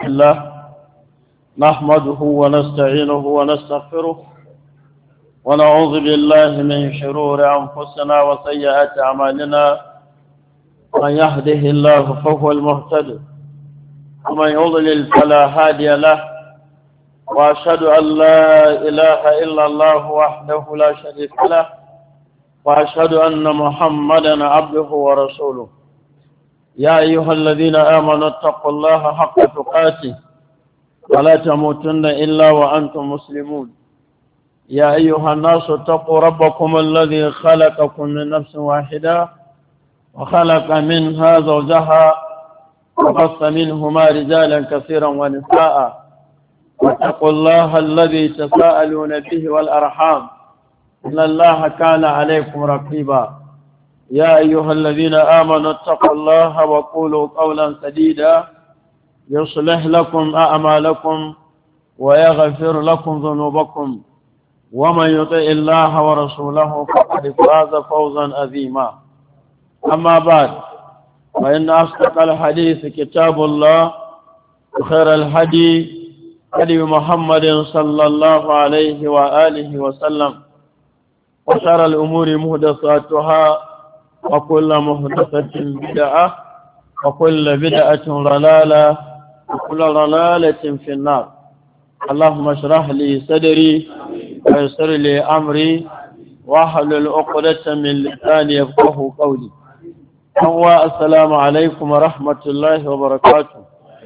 الله نحمده ونستعينه ونستغفره ونعوذ بالله من شرور أنفسنا وسيئات أعمالنا من يهده الله فهو المهتد ومن يضلل فلا هادي له وأشهد أن لا إله إلا الله وحده لا شريك له وأشهد أن محمدا عبده ورسوله يا أيها الذين آمنوا اتقوا الله حق تقاته ولا تموتن إلا وأنتم مسلمون يا أيها الناس اتقوا ربكم الذي خلقكم من نفس واحدة وخلق منها زوجها وبث منهما رجالا كثيرا ونساء واتقوا الله الذي تساءلون به والأرحام إن الله كان عليكم رقيبا يا أيها الذين آمنوا اتقوا الله وقولوا قولا سديدا يصلح لكم أعمالكم ويغفر لكم ذنوبكم ومن يطع الله ورسوله فقد فاز فوزا عظيما أما بعد فإن أصدق الحديث كتاب الله وخير الهدي هدي محمد صلى الله عليه وآله وسلم وشر الأمور محدثاتها وكل محدثة بدعة وكل بدعة ضلالة وكل ضلالة في النار اللهم اشرح لي صدري ويسر لي أمري واحلل عقدة من لساني يفقهوا قولي السلام عليكم ورحمة الله وبركاته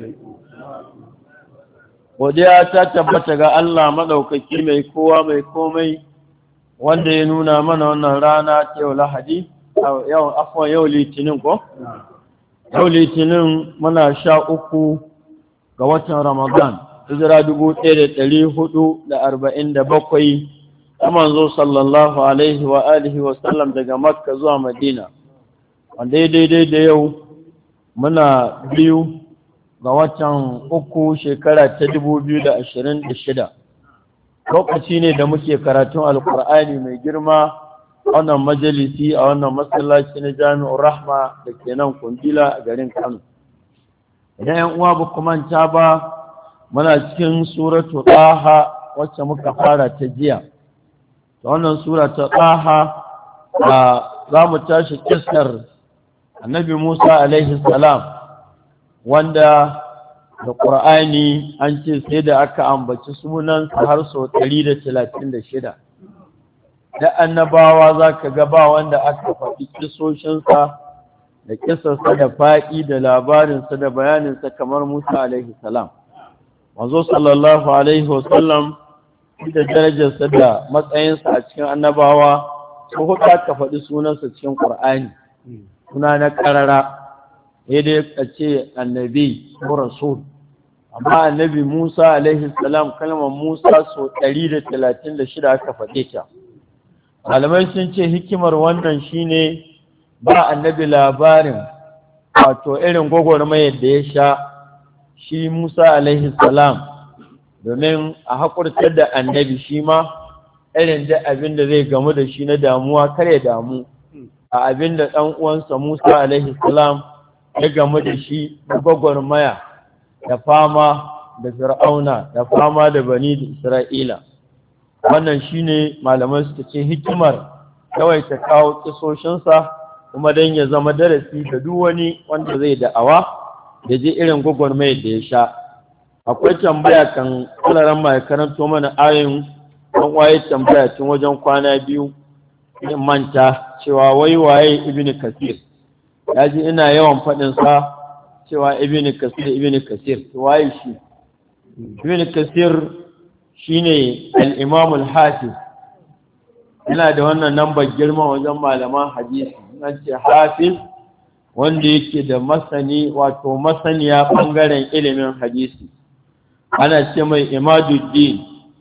godiya ta tabbata ga Allah madaukaki mai kowa mai komai wanda ya nuna mana wannan rana ta yau Lahadi yau Litinin ko yau Litinin muna 13 ga watan Ramadan hijira 1447 ta manzo sallallahu alaihi wa alihi wa sallam daga Makka zuwa Madina wanda daidai da yau muna 2 ga watan 3 shekara ta 2026 lokaci ne da muke karatun alkur'ani mai girma wannan majalisi a wannan masallaci na Jami'ur Rahma da ke nan Kundila a garin Kano idan yan uwa ba manta ba muna cikin suratu Taha wacce muka fara ta jiya wannan sura ta Taha za mu tashi kissar Annabi Musa alaihi salam wanda da Qur'ani an ce sai da aka ambaci sunansa har sau 136 da annabawa zaka ga ba wanda aka faɗi kisoshinsa da kisarsa da faɗi da labarinsa da bayaninsa kamar Musa alaihi salam manzo sallallahu alaihi wasallam da darajarsa da matsayinsa a cikin annabawa ko huɗu aka faɗi sunansa cikin Qur'ani suna na karara dai a ce annabi ko rasul amma annabi Musa alaihi salam kalmar Musa so 136 aka faɗe ta malamai sun ce hikimar wannan shine ba annabi labarin wato irin gwagwarmayar da ya sha shi Musa alaihi salam domin a haƙurtar da annabi shi ma irin da abin da zai gamu da shi na damuwa kar ya damu a abin da ɗan uwansa Musa alaihi salam ya gamu da shi na gwagwarmaya da fama da fir'auna da fama da bani da Isra'ila wannan shine malaman suka ce hikimar kawai ta kawo kisoshinsa kuma don ya zama darasi da duk wani wanda zai da'awa da je irin gwagwarmayar da ya sha akwai tambaya kan kularan mai karanto mana ayin ɗan waye tambaya tun wajen kwana 2 in manta cewa wai waye ibnu kasir yaji ina yawan faɗin sa cewa ibnu kasir waye shi ibnu kasir shine al-imam al-hafiz yana da wannan lambar girma wajen malaman hadisi an ce hafiz wanda yake da masaniya bangaren ilimin hadisi ana ce mai imaduddin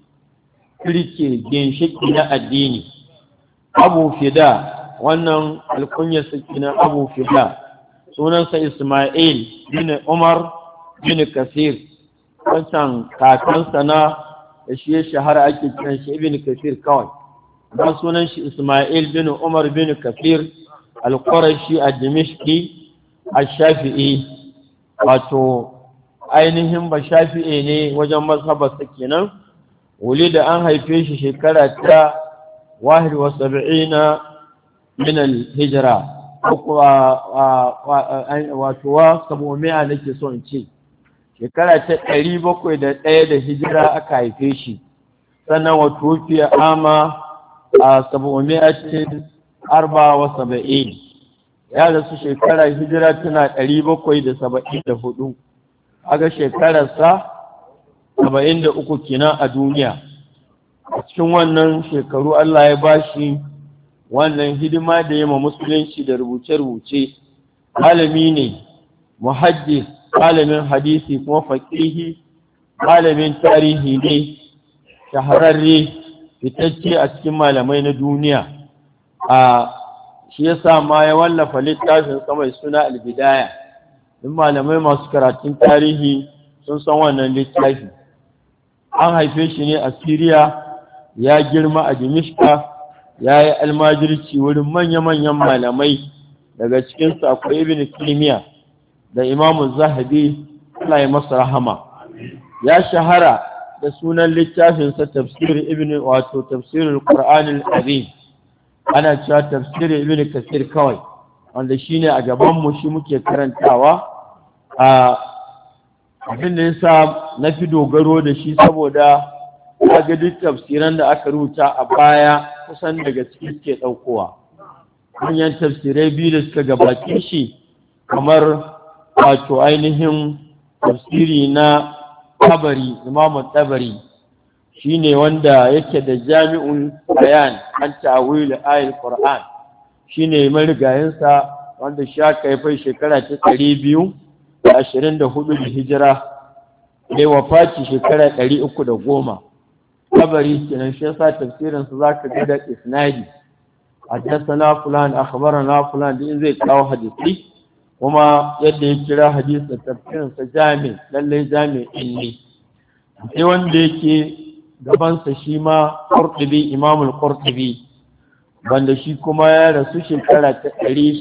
kirke ginshiki na addini abu fida wannan alkunyar na abu fida sunansa ismail bin umar bin kasir wancan kakansa na da shi ya shahara ake kiran shi ibn kasir kawai ba sunan shi ismail bin umar bin kasir al-qurashi ad-dimashqi ash-shafi'i wato ainihin ba shafi'e ne wajen mazhabarsa kenan. da an haife shi shekara ta 71 min al-hijra wato wa 700 nake so in ce shekara ta 701 da hijira aka haife shi. sannan wato fi ama a 774 ya rasu shekara hijira tana 774 aga shekararsa 73 kenan a duniya. A cikin wannan shekaru Allah ya bashi wannan hidima da yema musulunci da rubuce-rubuce. Malami ne, muhaddis, malamin hadisi kuma faqihi, malamin tarihi ne, shahararre, fitacce a cikin malamai na duniya. Shi yasa ma ya wallafa littafin sa mai suna al-Bidaya. In malamai masu karatun tarihi sun san wannan littafi. An haife shi ne a Syria, ya girma a Dimishka, ya yi almajirci wurin manya-manyan malamai. Daga cikinsu akwai Ibn Taymiyyah da Imam Zahabi, Allah ya masa rahama. Ya shahara da sunan littafinsa tafsirul Qur'anil Azim. Ana cewa tafsirin Ibn Kathir kawai, wanda shine a gabanmu shi muke karantawa. Abin da yasa na fi dogaro da shi saboda ga duk tafsiran da aka rubuta a baya kusan daga ciki suke ɗaukowa. Manyan tafsirai biyu da suka gabace shi kamar wato ainihin tafsiri na Tabari, Imam Tabari shine wanda yake da Jami'ul Bayan an ta'wil ayatul Qur'an, shine marigayinsa wanda shaka ya fai shekara ta 224 da hijira, da wafati shekara 310. Tabari kenan shi yasa tafsirin sa zaka ga da isnadi, haddathana fulan akhbarana fulan din zai kawo hadisi kuma yadda ya kira hadisi tafsirin sa jami, lalle jami'in ne. Sai wanda yake gabansa shi ma Qurtubi, Imamul Qurtubi, wanda shi kuma ya rasu shekara ta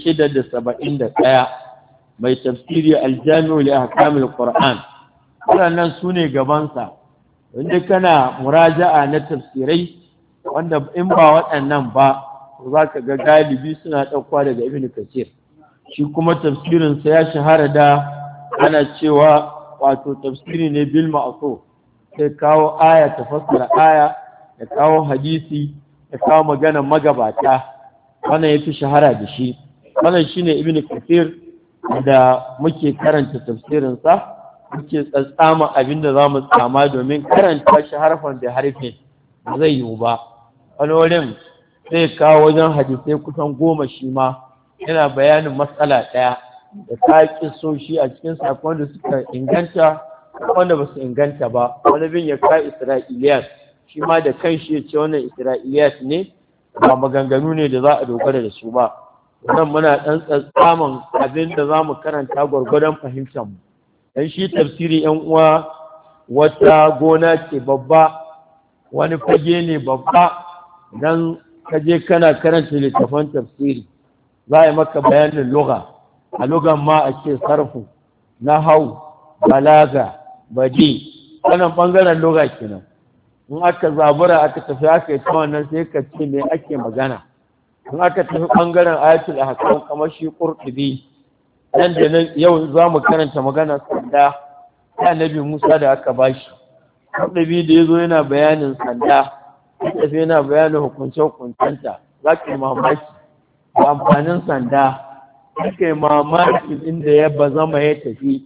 671, mai tafsiri Al-Jami'u li Ahkamil Qur'an. Waɗannan su ne gabansa. Wanda kana muraja'a na tafsirai wanda in ba waɗannan ba za ka ga galibi suna ɗauka daga Ibn Kathir. Shi kuma tafsirinsa ya shahara da ana cewa wato tafsiri ne bil ma'thur, sai kawo aya ta fassara aya, da kawo hadisi, da kawo magana magabata. Wannan yafi shahara da shi. Wannan shine Ibn Kathir da muke karanta tafsirinsa, muke tsatsama abinda za mu tsama domin karanta shi harfan da harfe ba zai yiwu ba. Wani wurin sai kawo wajen hadisai kusan 10 shi ma yana bayanin matsala ɗaya da ta so shi a cikin sakon da suka inganta wanda ba su inganta ba. Wani bin ya ka Isra'iliyat shi ma da kan shi ya ce wannan Isra'iliyat ne, ba maganganu ne da za a dogara da su ba. Wannan muna ɗan tsatsaman abin da za mu karanta gwargwadon fahimtar mu. Dan shi tafsiri ‘yan uwa wata gona ce babba, wani fage ne babba. Dan kaje kana karanta littafan tafsiri za a yi maka bayanin lugha, a lughan ma a ce sarfu, nahau, balaga, badi, wannan bangaren lugha kenan. In aka zabura aka tafi aka yi ta wannan sai ka ce me ake magana. In aka tafi bangaren ayatul ahkam kamar shi Qurtubi, nan da nan yau za mu karanta magana sanda ta Annabi Musa da aka bashi. Qurtubi da yazo yana bayanin sanda, tafi yana bayanin hukunce-hukuncenta, za ka yi mamaki da amfanin sanda, za ka yi mamaki inda ya bazama ya tafi.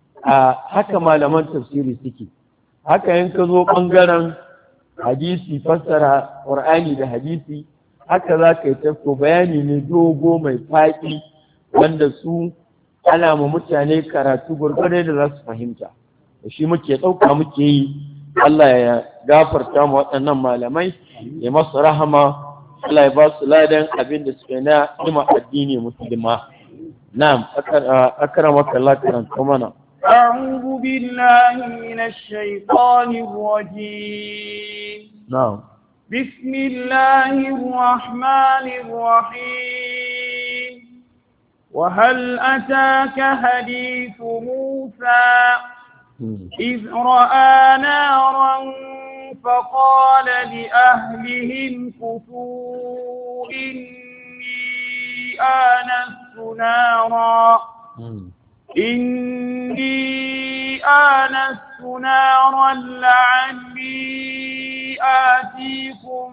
Haka malaman tafsiri suke. Haka yin ka zo ɓangaren hadisi, fassara ƙur'ani da hadisi, haka za ka yi tafko bayani ne dogo mai faɗi wanda su ana ma mutane karatu gwargwadon da za su fahimta. Da shi muke ɗauka muke yi. Allah ya gafarta mu waɗannan malamai, ya masu rahama, Allah ya ba su ladan abin da suke na ima addini musulma. Na'am, akramaka Allah karanta mana. أعوذ بالله من الشيطان الرجيم. نعم. بسم الله الرحمن الرحيم. وهل أتاك حديث موسى إذ رأى نارا فقال لأهلهم كثوا إني آنست نارا لعلي آتيكم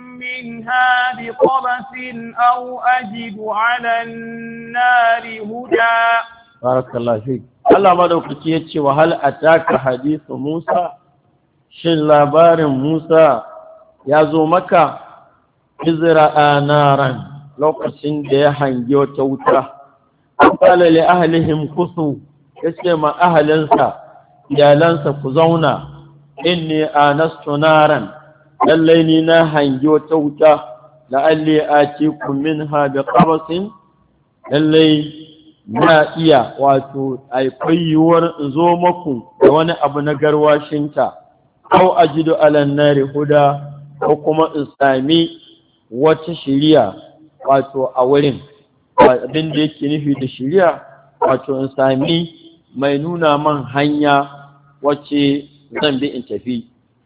منها بقبس أو أجد على النار هدى. بارك الله فيك. Allah madaukaki ya ce wa hal ataka hadithu Musa, shin labarin Musa ya zo maka? Izra'a naran, lokacin da ya hangi wata wuta, qala li ahlihim kusu, yace ma ahalinsa iyalansa ku zauna, inni anastu naran, lallai ni na hangi wata wuta, la'alli atikum minha biqabasin, lallai na iya wato akwai yiwuwar in zo maku da wani abu na garwashinta, au ajidu alan nari huda, ko kuma in sami wata shiriya wato a wurin. Abin da yake nufi da shiriya wato in sami mai nuna man hanya wacce zan bi in tafi.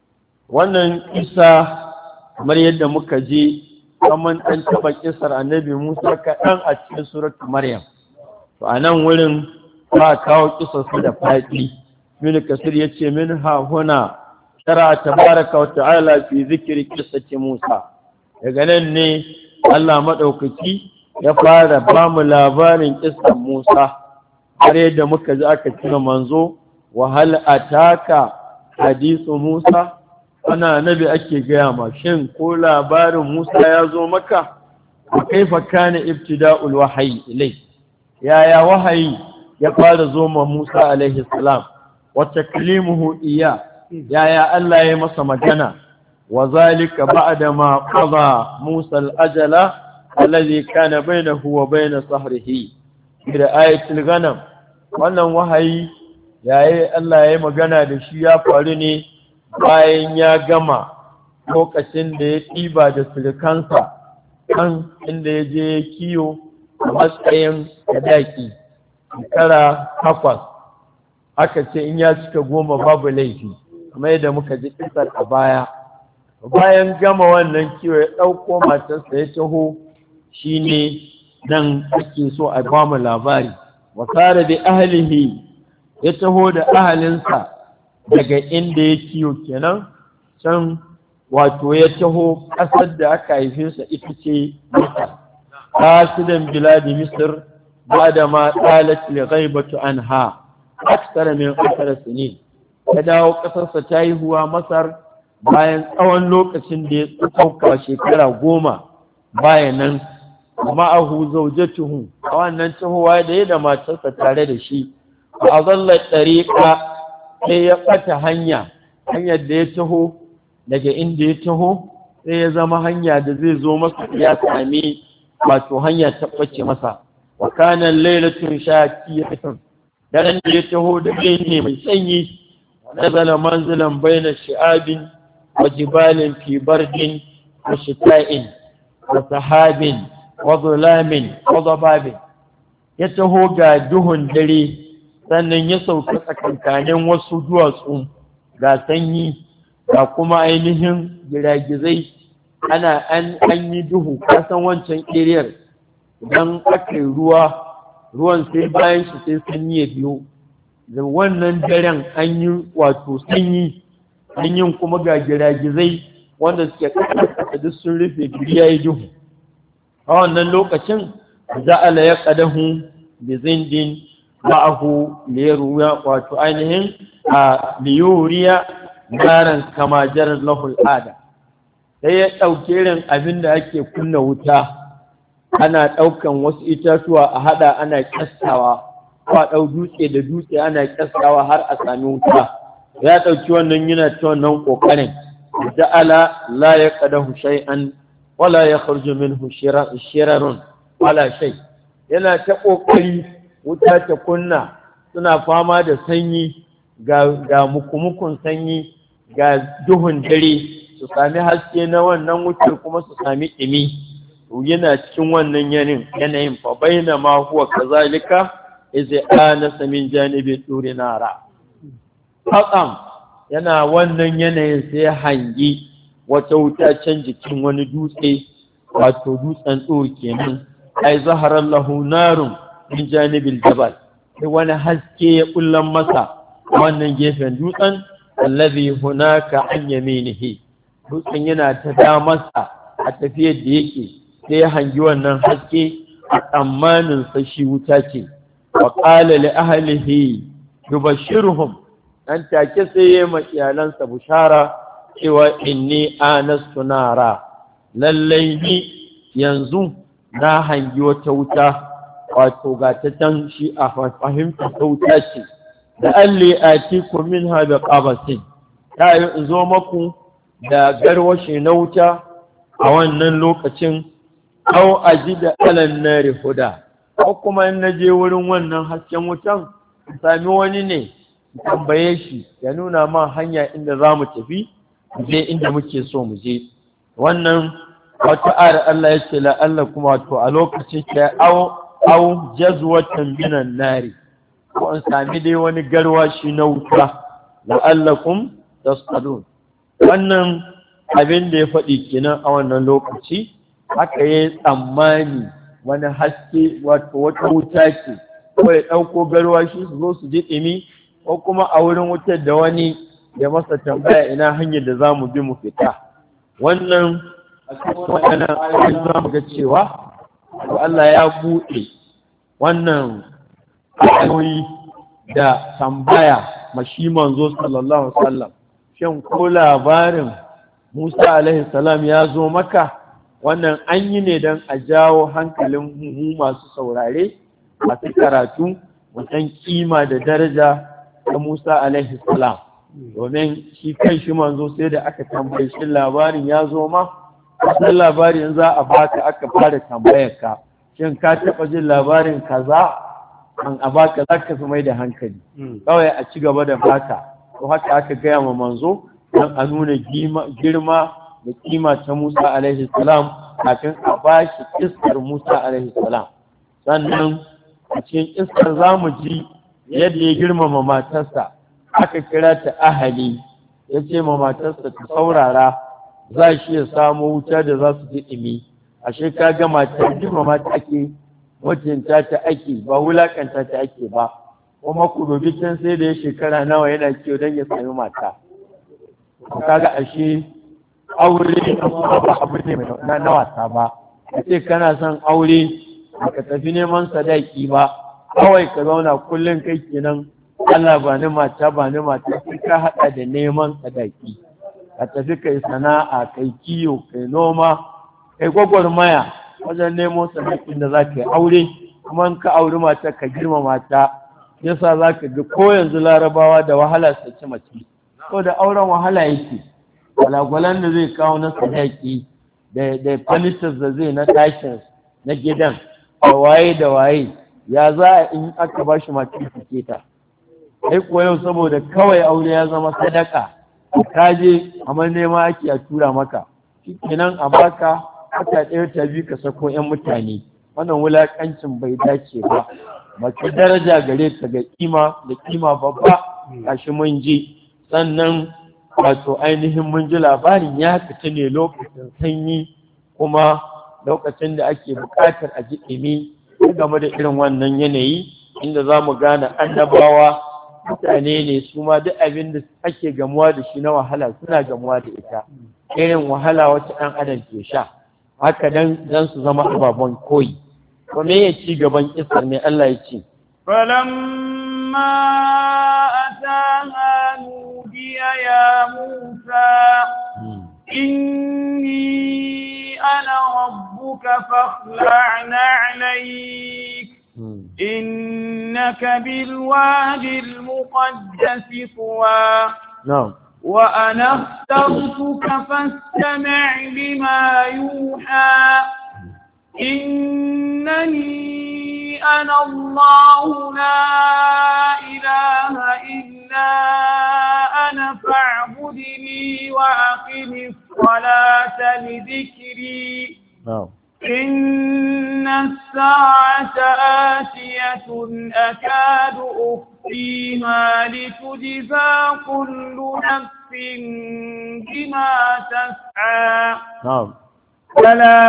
Wannan kisa kamar yadda muka je kamar ɗan taɓa kisar annabi Musa kaɗan a cikin suratul Maryam. To a nan wurin ba kawo kisarsu da faɗi. Ibn Kasir ya ce min hahuna shara tabaraka wa ta'ala fi zikri qissati Musa. Daga nan ne Allah madaukaki ya fara ba mu labarin kissar Musa, har yadda muka ji aka cire manzo wa hal ataka hadithu Musa. Ana nabi ake gaya ma, shin ko labarin Musa ya zo maka? Wa kaifa kana ibtida'ul wahyi ilai, yaya wahayi ya fara zo ma Musa alaihi salam, wa taklimuhu yaya Allah ya masa magana, wa zalika ba'da ma qada Musa al-ajala alladhi kana bainahu wa bain sahrihi bi ayatil ghanam. Wannan wahayi yayi Allah ya magana da shi ya faru ne bayan ya gama lokacin da ya ɗiba da surukansa kan inda ya je kiyo a matsayin sadaki shekara 8, aka ce in ya cika 10 babu laifi, kamar yadda muka ji kisar a baya. Bayan gama wannan kiwo ya ɗauko matarsa ya taho, shi ne nan ake so a ba mu labari. Wasara da ahlihi, ya taho da ahalinsa daga inda ya kiyo kenan can, wato ya taho ƙasar da aka haife sa ita ce Misr. Qasidan biladi Misr ba'da ma talat li ghaibatu anha akthar min 10 sinin. Ya dawo ƙasarsa ta yi huwa Masar bayan tsawon lokacin da ya ɗauka shekara 10 bayan nan. Ma'ahu zawjatuhu, a wannan tahowa da ya da matarsa tare da shi, a zallar ɗariƙa sai ya ɓata hanyar da ya taho daga inda ya taho, sai ya zama hanya da zai zo masa ya sami wato hanya ta ɓace masa. Wa kanan lailatun shakiyatun, daren da ya taho da ne mai sanyi, nazala manzilan baina shi'abin wa jibalin fi bardin wa shita'in wa sahabin wa zulamin wa zababin. Ya taho ga duhun dare, sannan ya sauka tsakankanin wasu duwatsu, ga sanyi ga kuma ainihin giragizai, an yi duhu. Kasan wancan ƙiriyar idan aka yi ruwan sai bayan shi sai sanyi ya biyo, da wannan daren an yi wato sanyi, sanyin kuma ga giragizai wanda suke kasa duk sun rufe gari ya yi duhu. A wannan lokacin za'ala ya ƙadahu bi zindin ma'ahu liyaruwa, wato ainihin a liyuriya naran kama jarar lahul ada. Sai ya ɗauke irin abin da ake kunna wuta, ana ɗaukan wasu itatuwa a haɗa ana ƙyastawa, ko a ɗau dutse da dutse ana ƙyastawa har a sami wuta. Ya ɗauki wannan yana ta wannan ƙoƙarin, ja'ala la ya ƙadahu shay'an wala ya kharju minhu shirarun wala shay. Yana ta ƙoƙari wuta ta kunna, suna fama da sanyi, ga mukumukun sanyi, ga duhun dare, su sami haske na wannan wutar kuma su sami ɗimi. Yana cikin wannan yanayin fa baina ma huwa kazalika iz anasa min janibi turi nara. haƙam yana wannan yanayin sai hangi wata wuta can jikin wani dutse, wato dutsen tsoro kenan. Ai zaharar lahu narun min janibil jabal, sai wani haske ya kullan masa wannan gefen dutsen, allazi hunaka an yaminihi, dutsen yana ta damarsa a tafiyar da yake, sai ya hangi wannan haske a tsammanin sa shi wuta ce. Wa qala li ahlihi yubashshiruhum, dan take sai ya ma iyalansa bushara cewa inni anastu nara, lallai ni yanzu na hangi wata wuta, wato ga ta can shi a fahimta ta wuta ce. Da alli atiku minha bi qabasin, ta yi in zo maku da garwashi na wuta a wannan lokacin, au ajida alan nari huda, ko kuma in naje wurin wannan hasken wutan sami wani ne tambaye shi ya nuna ma hanya inda za mu tafi je inda muke so mu je. Wannan wata ayar Allah ya ce la'alla kuma to a lokacin ke au jazwatan minan nari, ko an sami dai wani garwashi na wuta, la'allakum tasqalun. Wannan abin da ya faɗi kenan a wannan lokaci, haka yayi tsammani wani haske, wato wata wuta ce, ko ya ɗauko garwashi su zo su ji ɗimi, ko kuma a wurin wutar da wani ya masa tambaya ina hanyar da za mu bi mu fita. Wannan a cikin waɗannan ayoyi za mu ga cewa to Allah ya buɗe wannan ayoyi da tambaya mashi manzo sallallahu alaihi wasallam, shin ko labarin Musa alaihi salam ya zo maka? Wannan an yi ne don a jawo hankalin mu masu saurare, masu karatu, mutan kima da daraja ta Musa alaihi salam, domin shi kan shi manzo sai da aka tambaye shi labarin ya zo ma. Wannan labarin za a baka aka fara tambayar ka, shin ka taɓa jin labarin kaza? An a baka za ka fi mai da hankali, kawai a ci gaba da baka. To haka aka gaya ma manzo don a nuna girma da kima ta Musa alaihi salam kafin a ba shi iskar Musa alaihi salam. Sannan a cikin iskar za mu ji yadda ya girmama matarsa, aka kira ta ahali, ya ce ma matarsa ta saurara, za shi ya samu wuta da za su ji ɗimi. Ashe ka ga matar girmama ta ake, mutunta ta ake, ba wulakanta ta ake ba. Kuma ku dubi can sai da ya shekara nawa yana kiyo don ya sami mata. Kaga ashe aure ba abu ne na wasa ba. Ka ce kana son aure ka tafi neman sadaki ba, kawai ka zauna kullum kai kenan Allah ba ni mata sai ka haɗa da neman sadaki. Ka tafi kai sana'a, kai kiyo, kai noma, kai gwagwarmaya wajen nemo sadakin da za ka yi aure. Kuma in ka auri mata ka girma mata, yasa za ka ga ko yanzu larabawa da wahala su ci mace, ko da auren wahala yake. Gwalagwalan da zai kawo na sadaki da furnitures da zai na ɗakin na gidan da waye ya za a in aka ba shi mace suke ta. Sai kuwa yau saboda kawai aure ya zama sadaka, ka je amma nema ake a tura maka, kenan a baka wata ɗaya ta biyu ka sako 'yan mutane. Wannan wulaƙancin bai dace ba. Mace daraja gare ta ga kima babba. Gashi mun ji, sannan wato ainihin mun ji labarin ya fita ne lokacin sanyi, kuma lokacin da ake buƙatar a ji ɗimi game da irin wannan yanayi, inda za mu gane annabawa mutane ne su ma duk abin da ake gamuwa da shi na wahala suna gamuwa da ita, irin wahala wacce ɗan adam ke sha, haka dan su zama ababen koyi. Kuma ya ci gaban kisar ne Allah ya ce فلما أتاها نودي يا موسى إني أنا ربك فاخلع نعليك إنك بالواد المقدس طوى وأنا اخترتك فاستمع لما يوحى إنني أنا الله لا إله إلا أنا فاعبدني وأقم الصلاة لذكري إن الساعة آتية أكاد فيها لتجزى كل نفس بما تسعى نعم فلا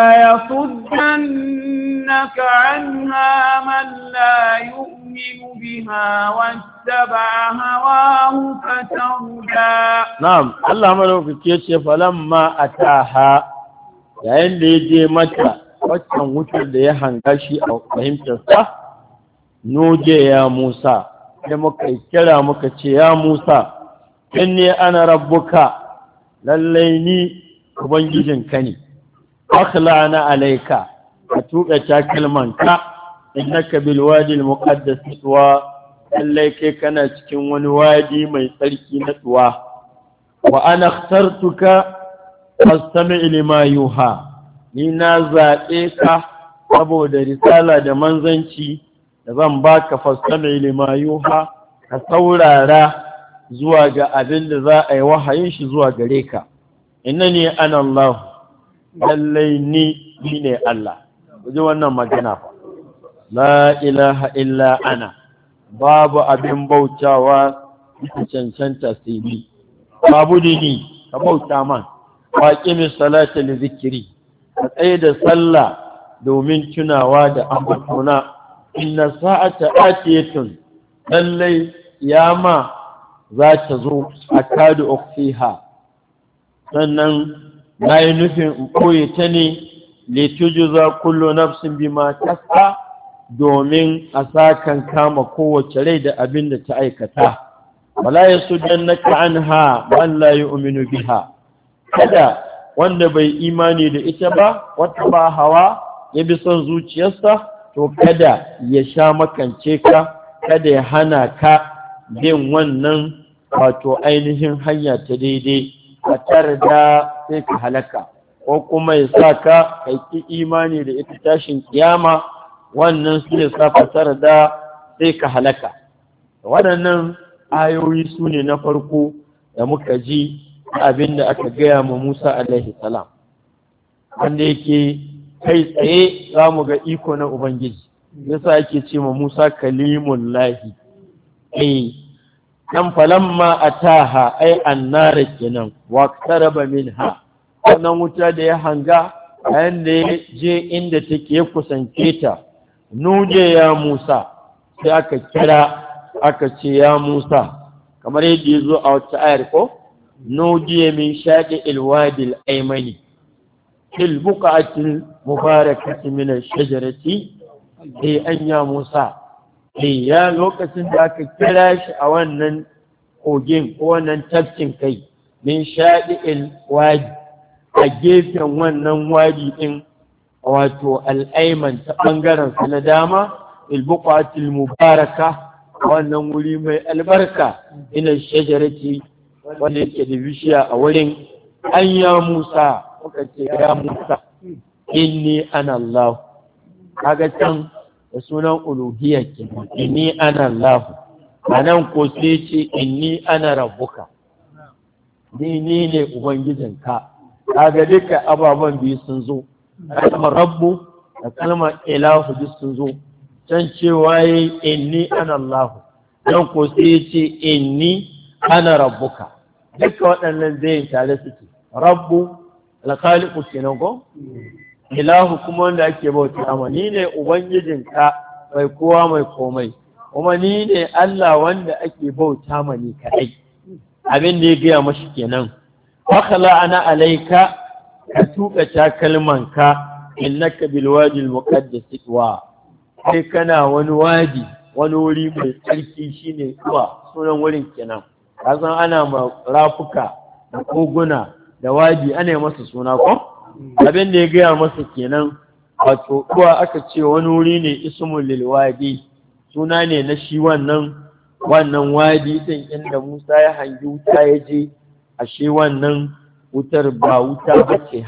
يصدنك عنها من لا يؤمن بها واتبع هواه فتردى نعم الله ملوك يتي فلما أتاها yayin da ya je mata waccan wutar da ya hanga shi a fahimtarsa noje ya Musa sai muka kira muka ce ya Musa inni ana rabbuka lallai ni ubangijinka ne akhlana alayka ka tuka takalmanka innaka bil wadi al muqaddas tuwa lallai kai kana cikin wani wadi mai tsarki na tuwa wa ana ikhtartuka fastami lima yuha ni na zaɓe ka saboda risala da manzanci da zan baka fastami lima yuha ka saurara zuwa ga abin da za a yi wahayin shi zuwa gare ka innani ana Allah lallai ni ne Allah kuje wannan magana fa la ilaha illa ana babu abin bautawa ita cancanta sai ni babu dini ka bauta man waƙimi salata li zikiri a tsaye da sallah domin tunawa da ambatona inna sa'ata atiyatun lallai yama za ta zo a kadu ukhfiha sannan nayi nufin in koye ta ne li tujza kullu nafsin bima tas'a domin a sakan kama kowace rai da abin da ta aikata wala yasuddannaka anha man la yu'minu biha kada wanda bai imani da ita ba wata ba hawa ya bi son zuciyarsa to kada ya sha makance ka kada ya hana ka bin wannan wato ainihin hanya ta daidai a tarda sai ka halaka ko kuma ya sa ka ki imani da ita tashin kiyama wannan su ne sa ka tarda sai ka halaka waɗannan ayoyi su ne na farko da muka ji abin da aka gaya ma Musa alaihi salam wanda yake kai tsaye za mu ga iko na Ubangiji yasa ake ce ma Musa kalimun lahi dan falamma ataha ai annara kenan wa qaraba minha wannan wuta da ya hanga yayin da ya je inda take ya kusance ta nuje ya Musa sai aka kira aka ce ya Musa kamar yadda ya zo a wata ayar ko نودي من شاطئ الوادي الأيمن في البقعة المباركة من الشجرة أن يا موسى يا لوكسن ذاك كلاش أولا kogin ko wannan tafkin kai min shaɗi'il wadi a gefen wannan wadi ɗin wato al'aiman ta ɓangaren sa na dama ilbuqatil mubaraka wannan wuri mai albarka ina shajarati wanda yake da bishiya a wurin an ya Musa muka ce ya Musa inni ana Allah kaga can da sunan uluhiyya ke inni ana Allah anan ko sai ce inni ana rabbuka ni ne ubangijinka kaga duka ababan biyu sun zo kalmar rabbu da kalmar ilahu duk sun zo can cewa inni ana Allah dan ko sai ce inni ana rabbuka duka waɗannan zai tare suke rabbu alkhaliqu kenan ko ilahu kuma wanda ake bauta amma ni ne ubangijinka mai kowa mai komai kuma ni ne Allah wanda ake bauta ma ni kadai abin da ya gaya mashi kenan fakala ana alaika ka tuka takalmanka innaka bil wadi al muqaddas wa sai kana wani wadi wani wuri mai tsarki shine kuwa sunan wurin kenan kasan ana ma rafuka da koguna da wadi ana masa suna ko abin da ya gaya masa kenan wato kuwa aka ce wani wuri ne ismul lil wadi suna ne na shi wannan wadi din inda Musa ya hangi wuta ya je ashe wannan wutar ba wuta ba ce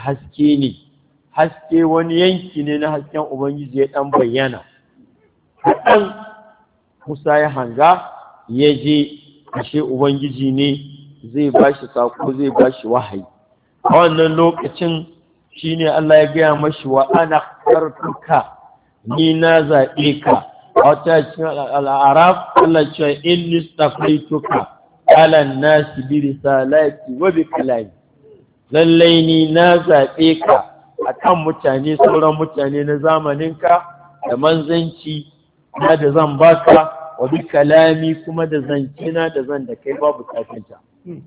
haske wani yanki ne na hasken Ubangiji ya dan bayyana kaɗan Musa ya hanga ya je ashe Ubangiji ne zai bashi sako zai bashi wahayi a wannan lokacin shine Allah ya gaya mashi wa ana kartuka ni na zaɓe ka wata cikin al'araf Allah cewa inni stafaituka ala nasi bi risalati wa bi kalami, lallai ni na zaɓe ka akan mutane, sauran mutane na zamaninka, da manzanci na da zan baka, wa bi kalami kuma da zancina da zan da kai babu kafinta.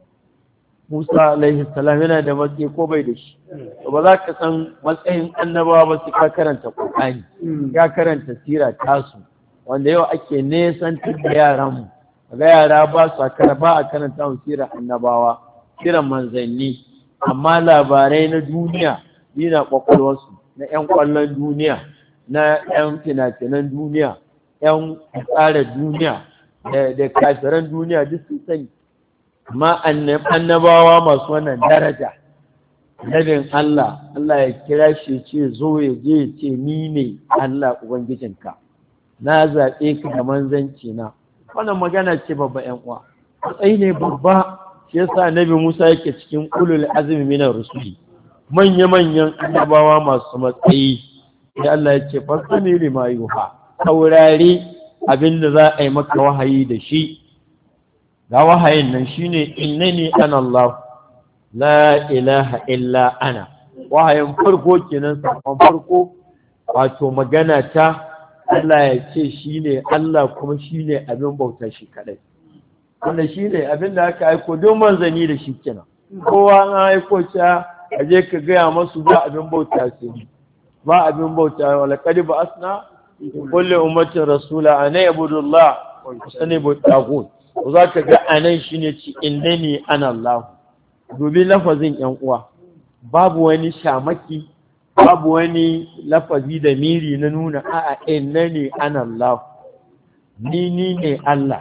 Musa alaihi salam yana da matsayi ko bai da shi? Ba za ka san matsayin annabawa ba sai ka karanta Qur'ani, ka karanta sira tasu, wanda yau ake nesantar da yaranmu. Ga yara ba a karanta mu sirar annabawa, sirar manzanni, amma labarai na duniya yana kwakwalwarsu, na 'yan kwallon duniya, na 'yan fina-finan duniya, 'yan tsara duniya da kafiran duniya duk sun sani. Amma annabawa masu wannan daraja, nabin Allah ya kira shi ce zo ya je ya ce ni ne Allah Ubangijinka, na zaɓe ka da manzanci na. Wannan magana ce babba ‘yan uwa, matsayi ne babba. Shi yasa Nabi Musa yake cikin ulul azmi minar rusuli, manya-manyan annabawa masu matsayi. Sai Allah ya ce fasami lima yuha, saurari abinda za a yi maka wahayi da shi. Ga wahayin nan shine innani ana Allah la ilaha illa ana. Wahayin farko kenan, sakon farko, wato magana ta Allah ya ce shi ne Allah kuma shi ne abin bauta shi kadai. Wanda shi ne abin da aka aiko don manzanni da shi kenan. Kowa an aiko ta a je ka gaya masu ba abin bauta sai ba abin bauta, wala kadi ba asna kulle ummatin rasula ana yabudullah wa sani butagun. Ko za ka ga anan shi ne ci innani ana Allah. Dubi lafazin yan uwa, babu wani shamaki, babu wani lafazi da miri na nuna a'a innani ana Allah, ni ne Allah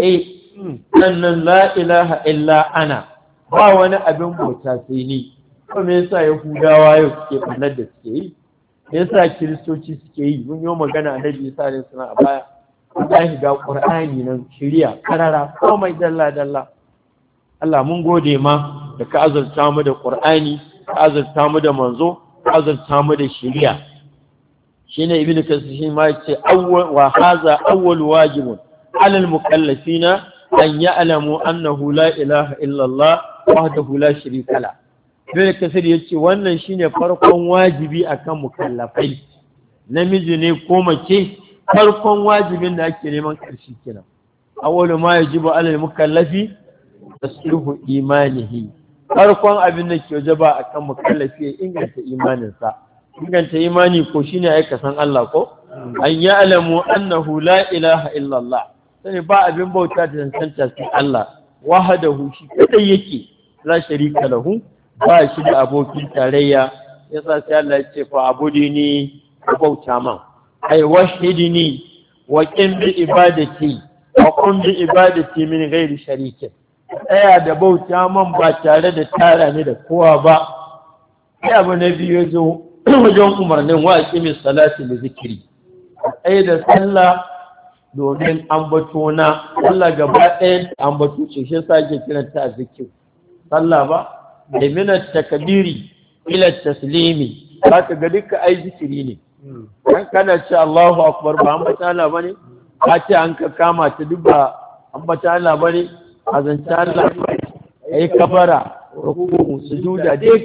sannan la ilaha illa ana, ba wani abin bauta sai ni. Ko me yasa Yahudawa yau suke ɓannar da suke yi? Me yasa Kiristoci suke yi? Mun yi magana a Nabi Isa alaihi salam a baya, Allah ga Qur'ani nan shiriya karara komai dalla dalla. Allah mun gode ma da ka azurta mu da Qur'ani, ka azurta mu da manzo, azurta mu da shari'a. Shine ibnu kasir shi ma yace awwal wa hadha awwal wajibun alal mukallafina an ya'lamu annahu la ilaha illa Allah wahdahu la sharika la. Ibnu kasir yace wannan shine farkon wajibi akan mukallafai, namiji ne ko mace, farkon wajibin da ake neman karshe kenan. Awwalu ma yajibu alal mukallafi tasrihu imanihi, farkon abin da ke wajaba a kan mukallafi ya inganta imaninsa. Inganta imani ko shi ne aika san Allah ko? An yi alamu annahu la ilaha illallah, sani ba abin bauta da cancanta sai Allah, wahadahu shi kadai yake, la sharika lahu, ba shi da abokin tarayya. Yasa sai Allah ya ce fa abudini, ka bauta man, ai wahidini wa qim bi ibadati wa qum bi ibadati min ghairi sharikin. Tsaya da bauta man ba tare da tara ne da kowa ba. Sai abu na biyu ya zo wajen umarnin wa aqimi salati da zikiri, tsaye da sallah domin ambato na Allah gaba ɗaya ambato ce, shi sa ke kiranta a zikiri sallah ba da minat takbiri ila taslimi. Zaka ga duka ai zikiri ne. Kana ce Allahu akbar ba ambata Allah bane, ka ce an ka kama ta duk ba ambata Allah bane, a zance Allah ya yi kabara, ruku'u, sujuda, duk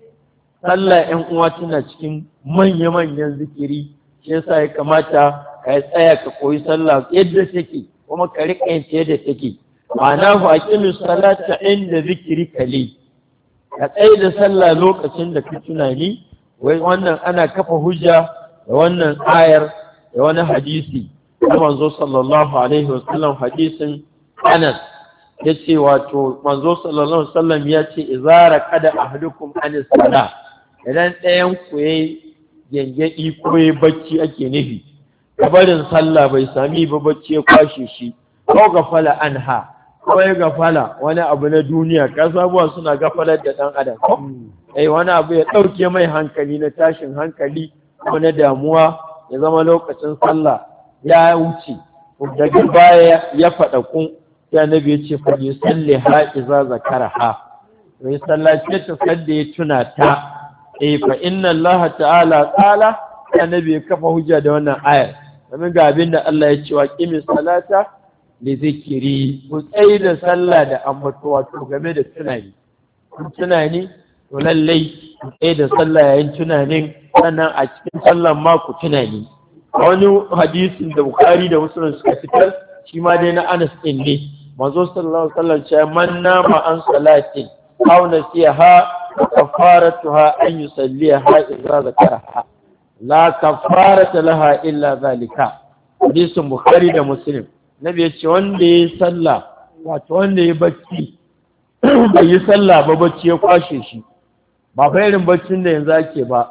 sallah ‘yan uwa tana cikin manya-manyan zikiri. Shi yasa ya kamata ka tsaya ka koyi sallah yadda take, kuma ka riƙa yin yadda take. Ma'ana ku aqimu salata inda zikiri kale, ka tsaye da sallah lokacin da ka tunani. Wai wannan ana kafa hujja da wannan ayar da wani hadisi na manzo sallallahu alaihi wasallam, hadisin Anas yace wato manzo sallallahu alaihi wasallam yace izara kada ahadukum anis sala, idan ɗayan ku yayi gengedi ko yayi bacci ake nufi, kabarin sallah bai sami ba, bacci ya kwashe shi, ko gafala anha, ko ya gafala wani abu na duniya, kasabuwa suna gafalar da dan adam, wani abu ya dauke mai hankali na tashin hankali ko na damuwa, ya zama lokacin sallah ya wuce, daga baya ya faɗa kun sai annabi ya ce fa yusalli ha iza zakaraha, wai sallace ta sadda ya tuna ta. Fa inna Allah ta'ala qala, annabi ya kafa hujja da wannan ayar, domin ga abin da Allah ya ce wa qimis salata li zikri ku tsayi da sallah da ambato wato game da tunani kun tunani to lallai ku tsayi da sallah yayin tunanin sannan a cikin sallan ma ku tunani wani hadisin da Bukhari da Muslim suka fitar shi ma dai na Anas din ne manzo sallallahu alaihi wasallam ce man nama an salatin aw nasiha kafaratuha an yusalliha idza zakaraha la kafarata laha illa zalika hadisin Bukhari da Muslim nabi ya ce wanda ya sallah wato wanda ya bacci bai yi sallah ba bacci ya kwashe shi ba fa irin baccin da yanzu ake ba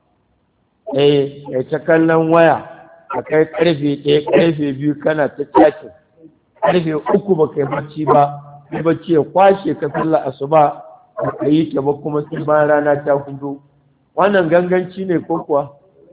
ya ta kallon waya a kai karfe 1 karfe 2 kana ta chatting karfe 3 ba kai bacci ba sai bacci ya kwashe ka sallah asuba ka yi ta ba kuma sai bayan rana ta hudu wannan ganganci ne ko kuwa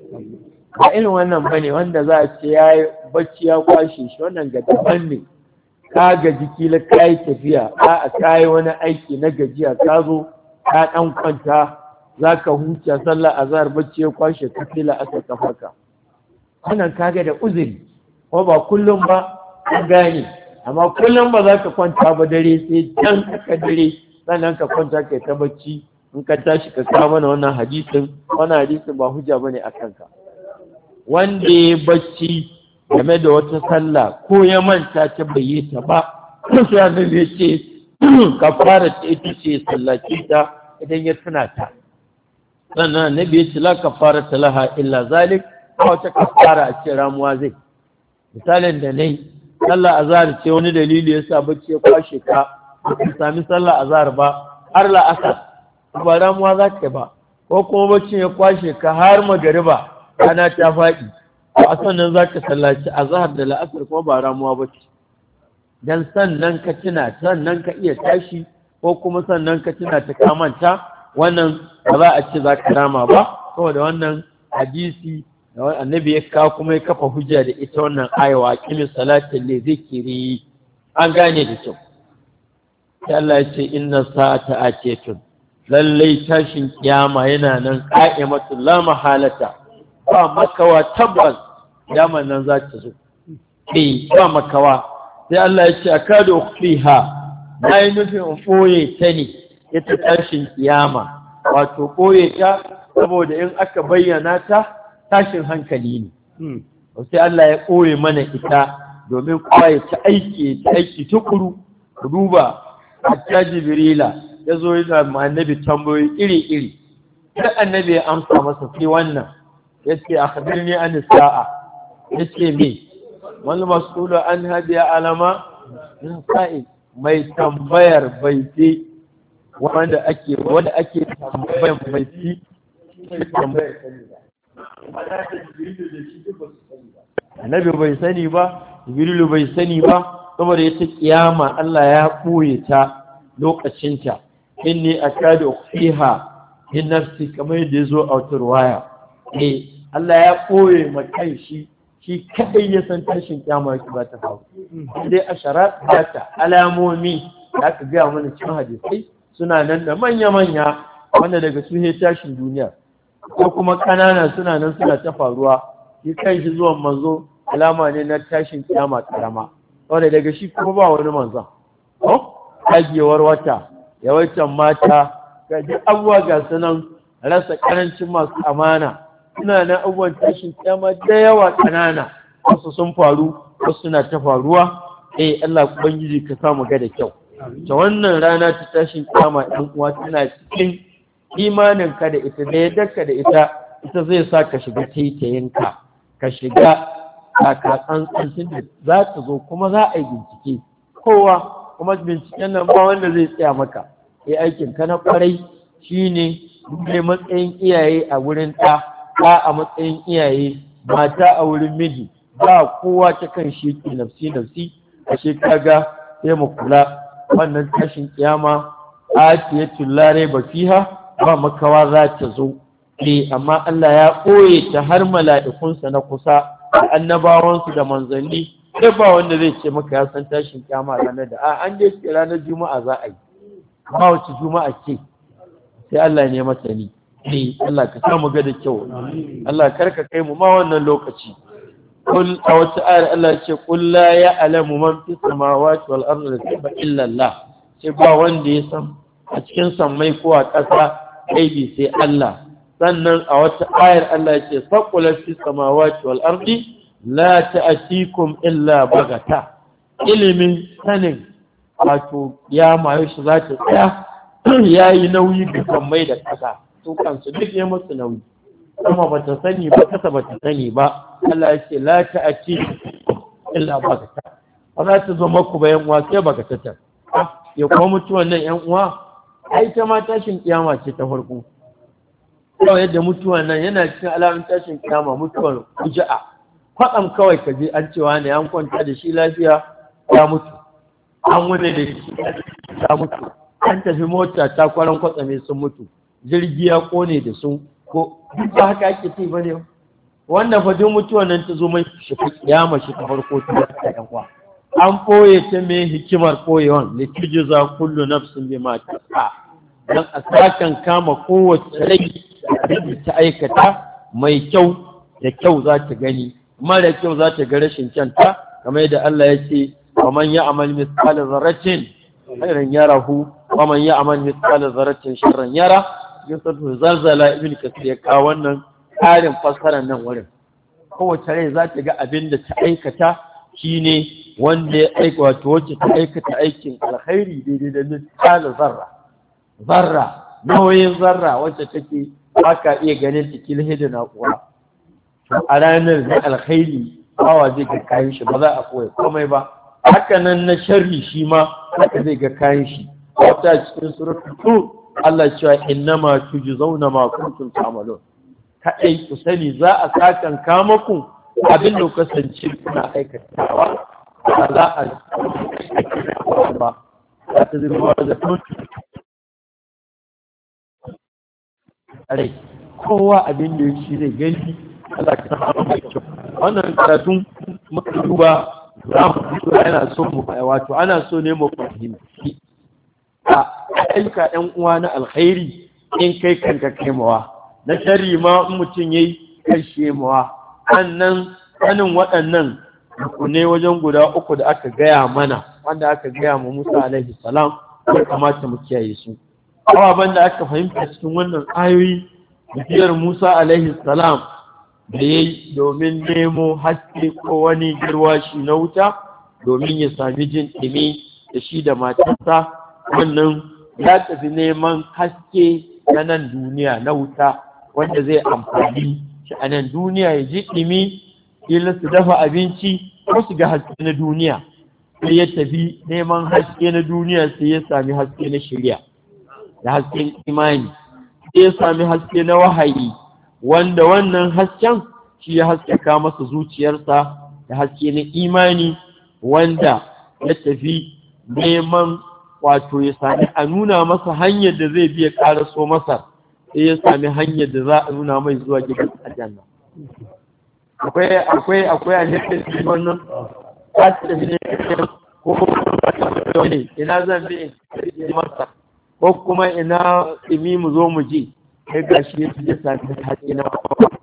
ba irin wannan bane wanda za a ce yayi bacci ya kwashe shi wannan ga daban ne ka gaji kila kai tafiya a kai wani aiki na gajiya ka zo ka dan kwanta zaka huta sallar azhar bacci ya kwashe ka kila aka kafarka wannan kaga da uzuri ko ba kullum ba ka gane amma kullum ba za ka kwanta ba dare sai can ka dare sannan ka kwanta kai ta bacci in ka tashi ka kawo mana wannan hadisin ba hujja bane akan ka wanda ya bacci game da wata sallah ko ya manta ta bai ta ba sai annabi ya ce kafara ta ita ce sallaci ta idan ya tuna ta sannan annabi ya ce la kafara ta laha illa zalik ko wata kafara a ce ramuwa zai misalin da nayi sallah azhar ce wani dalili yasa bacci ya kwashe ka ba sami sallah azhar ba har la'asar ba ramuwa za ka ba ko kuma bacci ya kwashe ka har magariba rana ta faɗi a sannan za ka sallaci a zahar da la'asar kuma ba ramuwa ba ce don sannan ka tuna sannan ka iya tashi ko kuma sannan ka tuna ta kamanta wannan ba za a ce za ka rama ba saboda wannan hadisi da annabi ya kawo kuma ya kafa hujja da ita wannan ayawa kimin salatin ne zikiri an gane da kyau sai Allah ya ce inna sa'ata atiyatun lallai tashin kiyama yana nan qa'imatu la mahalata ba makawa tabbas yaman nan za ta zo ba makawa sai Allah ya ce akadu ukhfiha nayi nufin in foye ta ne ita tashin kiyama wato foye ta saboda in aka bayyana ta tashin hankali ne sai Allah ya koye mana ita domin kwaye ta aiki tukuru duba hatta jibrila ya zo yana ma annabi tambayoyi iri-iri sai annabi ya amsa masa sai wannan yace akhbirni an sa'a yace me wal mas'ulu an hadiya alama in sa'i mai tambayar bai ce wanda ake tambayar bai ce tambayar sani ba annabi bai sani ba jibrilu bai sani ba saboda ita kiyama Allah ya koye ta lokacinta inni akadu fiha in nafsi kamar yadda yazo a wata riwaya Allah ya koye ma kai shi kadai ya san tashin kiyama yake ba ta faru dai asharat data alamomi da aka ga mana cikin hadisi suna nan da manya wanda daga su ne tashin duniya ko kuma kanana suna nan suna ta faruwa shi kai shi zuwan manzo alama ne na tashin kiyama karama wanda daga shi kuma ba wani manzon ko kagewar wata yawaitan mata ga duk abubuwa ga sunan rasa karancin masu amana suna na abubuwan tashin kiyama da yawa kanana wasu sun faru wasu suna ta faruwa Allah ubangiji ka samu ga da kyau ta wannan rana ta tashin kiyama ɗan uwa tana cikin imanin ka da ita da yadda ka da ita zai sa ka shiga taitayinka ka shiga tsantsancin da za ta zo kuma za a yi bincike kowa kuma binciken nan ba wanda zai tsaya maka aikin ka na kwarai shine ne matsayin iyaye a wurin ɗa a matsayin iyaye mata a wurin miji ba kowa ta kan shi ke nafsi a shekaga sai mu kula wannan tashin kiyama atiyatul la raiba fiha ba makawa za ta zo amma Allah ya koye ta har mala'ikunsa na kusa da annabawansu da manzanni sai ba wanda zai ce maka ya san tashin kiyama ranar da an dai ce ranar juma'a za a yi ba wace juma'a ce sai Allah ne masani Allah ka samu ga da kyau Allah karka kai mu ma wannan lokaci kul a wata ayar Allah ce kul la ya'lamu man fis samawati wal ardi illa Allah, sai ba wanda ya san a cikin sammai ko a ƙasa gaibi sai Allah. Sannan a wata ayar Allah ce faqulat fis samawati wal ardi la ta'tikum illa bagata, ilimin sanin wato ya mayu shi za ta tsaya yayi nauyi ga sammai da ƙasa, su kansu duk ya musu nauyi, kuma ba ta sani ba, kasa ba ta sani ba. Allah ya ce la ta'ati illa bagata, ba za ta zo maku ba yan uwa sai bagata. Ya kuma mutuwan nan yan uwa ai ta ma tashin kiyama ce ta farko. Kawai yadda mutuwan nan yana cikin alamun tashin kiyama, mutuwar kuja'a kwatsam kawai ka je an cewa ne an kwanta da shi lafiya ya mutu, an wune da shi ya mutu, an tafi mota ta kwaran kwatsame sun mutu, jirgi ya kone da su, ko duk ba haka ake ce ba ne. Wannan fa duk mutuwan nan ta zo mai shi kiyama shi ta farko ta yan uwa. An ɓoye ta mai hikimar ɓoyewan da kiji za kullu nafsin bi ma ta don a sakan kama kowace rai da ta aikata, mai kyau da kyau za ta gani, mara kyau za ta ga rashin kyanta, kamar yadda Allah ya ce wa man ya'mal mithqala dharratin khairan yarahu wa man ya'mal mithqala dharratin sharran yara. Yusuf Zalzala ibn Kathir ya kawo wannan ƙarin fassarar nan wurin. Kowace rai za ta ga abin da ta aikata, shine wanda ya aika wato wacce ta aikata aikin alkhairi daidai da mithqala zarra, nauyin zarra wacce take aka iya ganin ta kilhida na kuwa. A ranar da alkhairi bawa zai ga kayan shi, ba za a koya komai ba. Haka nan na sharri shi ma haka zai ga kayan shi. Wata cikin suratul tur Allah cewa innama tujzauna ma kuntum ta'malun, kadai ku sani za a sakan kamaku abin da kasance kuna aikatawa, ba za a ba za ta zirwa da rai kowa abin da shi zai gani. Allah ka samu mai kyau. Wannan karatun muka duba za mu fito yana so mu wato ana so ne mu fahimci a aika ɗan uwa na alkhairi in kai kanka kaimawa, na sharri ma in mutum yayi kashe mawa. Annan sanin waɗannan rukunai wajen guda uku da aka gaya mana, wanda aka gaya ma Musa alaihi salam, ya kamata mu kiyaye su. Ababen da aka fahimta cikin wannan ayoyi, biyar Musa alaihi salam da ya yi domin nemo haske ko wani girwashi na wuta domin ya sami jin ɗumi da shi da matarsa, wannan ya tafi neman haske na nan duniya na wuta wanda zai amfani shi a nan duniya, ya ji ɗumi, ila su dafa abinci ko su ga haske na duniya. Sai ya tafi neman haske na duniya, sai ya sami haske na shari'a da hasken imani, sai ya sami haske na wahayi, wanda wannan hasken shi ya haskaka masa zuciyarsa da haske na imani, wanda ya tafi neman wato ya sami a nuna masa hanyar da zai biya karaso masa, sai ya sami hanyar da za a nuna mai zuwa gidan aljanna. akwai a nufin wannan ta tafi ne ko ina zan bi in masa, ko kuma ina imi mu zo mu je, sai ga shi ya sami haske na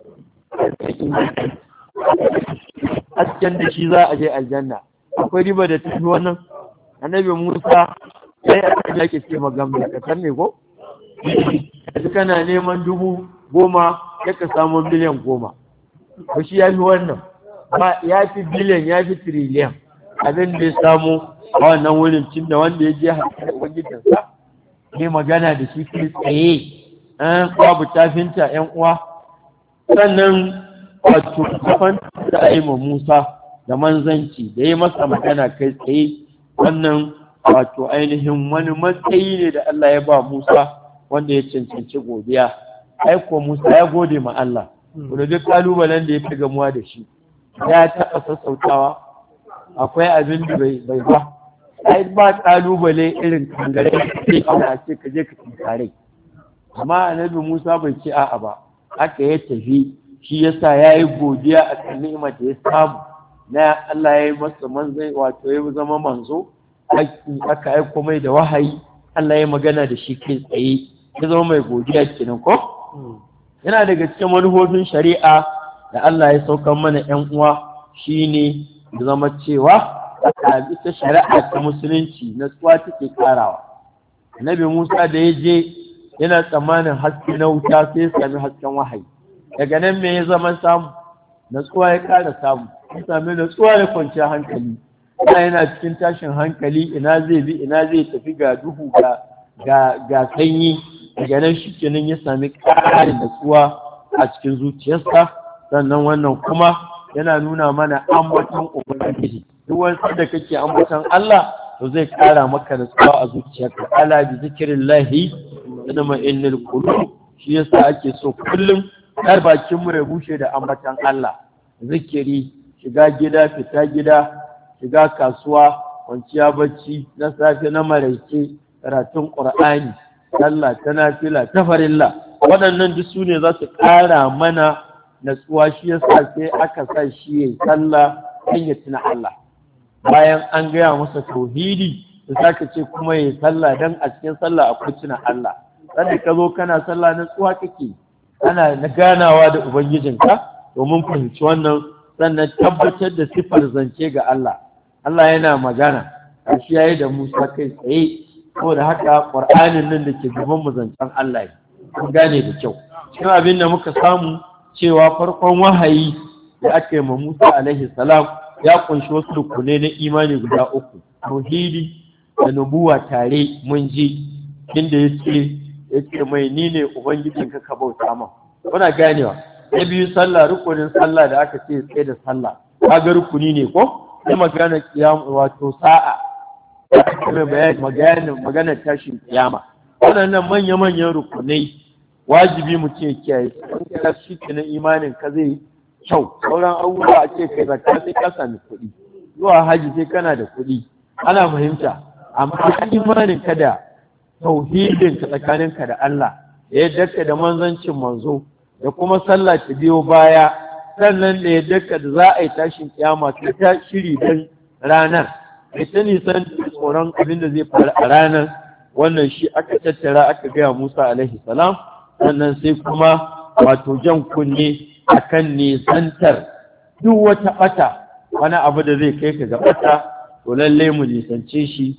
hasken da shi za a je aljanna. Akwai riba da tafi wannan. Annabi Musa sai aka yake ce magana ka san ne ko yanzu kana neman 10,000 ya ka samu miliyan 10, ko shi ya fi wannan, ba ya fi biliyan, ya fi tiriliyan abin da ya samu a wannan wurin, cin da wanda ya je haɗa wajidansa ne magana da shi kai tsaye, babu tafinta ‘yan uwa. Sannan wato kafan da a yi ma Musa da manzanci da ya masa magana kai tsaye, wannan wato ainihin wani matsayi ne da Allah ya ba Musa wanda ya cancanci godiya. Aiko Musa ya gode ma Allah, wanda duk kalubalen da ya fi gamuwa da shi ya taɓa sassautawa. Akwai abin da bai ba, ai ba kalubale irin kangare sai ana ce ka je ka tinkare, amma annabi Musa bai ce a'a ba, haka ya tafi. Shi yasa yayi godiya a kan ni'imar da ya samu na Allah ya yi masa manzai, wato ya zama manzo, aka aiko mai da wahayi, Allah ya magana da shi kai tsaye, ya zama mai godiya kenan ko. Yana daga cikin manufofin shari'a da Allah ya saukan mana ‘yan uwa, shine zama cewa ita shari'a ta musulunci natsuwa take karawa. Annabi Musa da ya je yana tsammanin haske na wuta sai ya sami hasken wahayi, daga nan me ya zama samu natsuwa ya kara samu, ya sami natsuwa da kwanciyar hankali. Yana cikin tashin hankali, ina zai bi ina zai tafi, ga duhu ga sanyi, daga nan shi kenan ya sami ƙarin natsuwa a cikin zuciyarsa. Sannan wannan kuma yana nuna mana ambaton ubangiji, duk wani da kake ambaton Allah to zai ƙara maka natsuwa a zuciyarka. Ala bi zikrillahi tatma'innul qulub. Shi yasa ake so kullum kar bakin mu ya bushe da ambaton Allah, zikiri, shiga gida, fita gida, shiga kasuwa, kwanciya bacci, na safe na maraice, karatun Qur'ani, sallah ta nafila ta farilla, waɗannan duk su ne za su ƙara mana natsuwa. Shi yasa sai aka sa shi yayi sallah kan ya tuna Allah, bayan an gaya masa tauhidi da saka ce kuma yayi sallah, dan a cikin sallah akwai tuna Allah. Sanda ka zo kana sallah natsuwa kake, kana na ganawa da ubangijinka, domin fahimci wannan. Sannan tabbatar da sifar zance ga Allah, Allah yana magana, shi yayi da Musa kai tsaye, saboda haka Qur'anin nan da ke gaban mu zancen Allah ne, kun gane da kyau. Cikin abin da muka samu cewa farkon wahayi da aka yi ma Musa alaihi salam ya kunshi wasu rukunai na imani guda uku, tauhidi da nubuwa tare. Mun ji inda yake mai ni ne ubangijinka ka bauta ma, kuna ganewa. Na biyu sallah, rukunin sallah da aka ce tsaye da sallah, kaga rukuni ne ko? Sai magana kiyama, wato sa'a, magana tashin kiyama. Waɗannan manya-manyan rukunai wajibi mu ce kiyaye, kan shi kenan imanin ka zai kyau. Sauran abubuwa a ce kai zakka sai ka sami kuɗi, zuwa haji sai kana da kuɗi, ana fahimta. Amma imanin ka da tauhidin ka tsakaninka da Allah, da yadda ka da manzancin manzo, da kuma sallah ta biyo baya, sannan da yadda ka da za a yi tashin kiyama ta shiri don ranar, da ta nisan tsoron abin da zai faru a ranar. Wannan shi aka tattara aka gaya Musa alaihi salam. Sannan sai kuma wato jan kunne akan nisantar duk wata ɓata, wani abu da zai kai ka ga ɓata, to lalle mu nisance shi.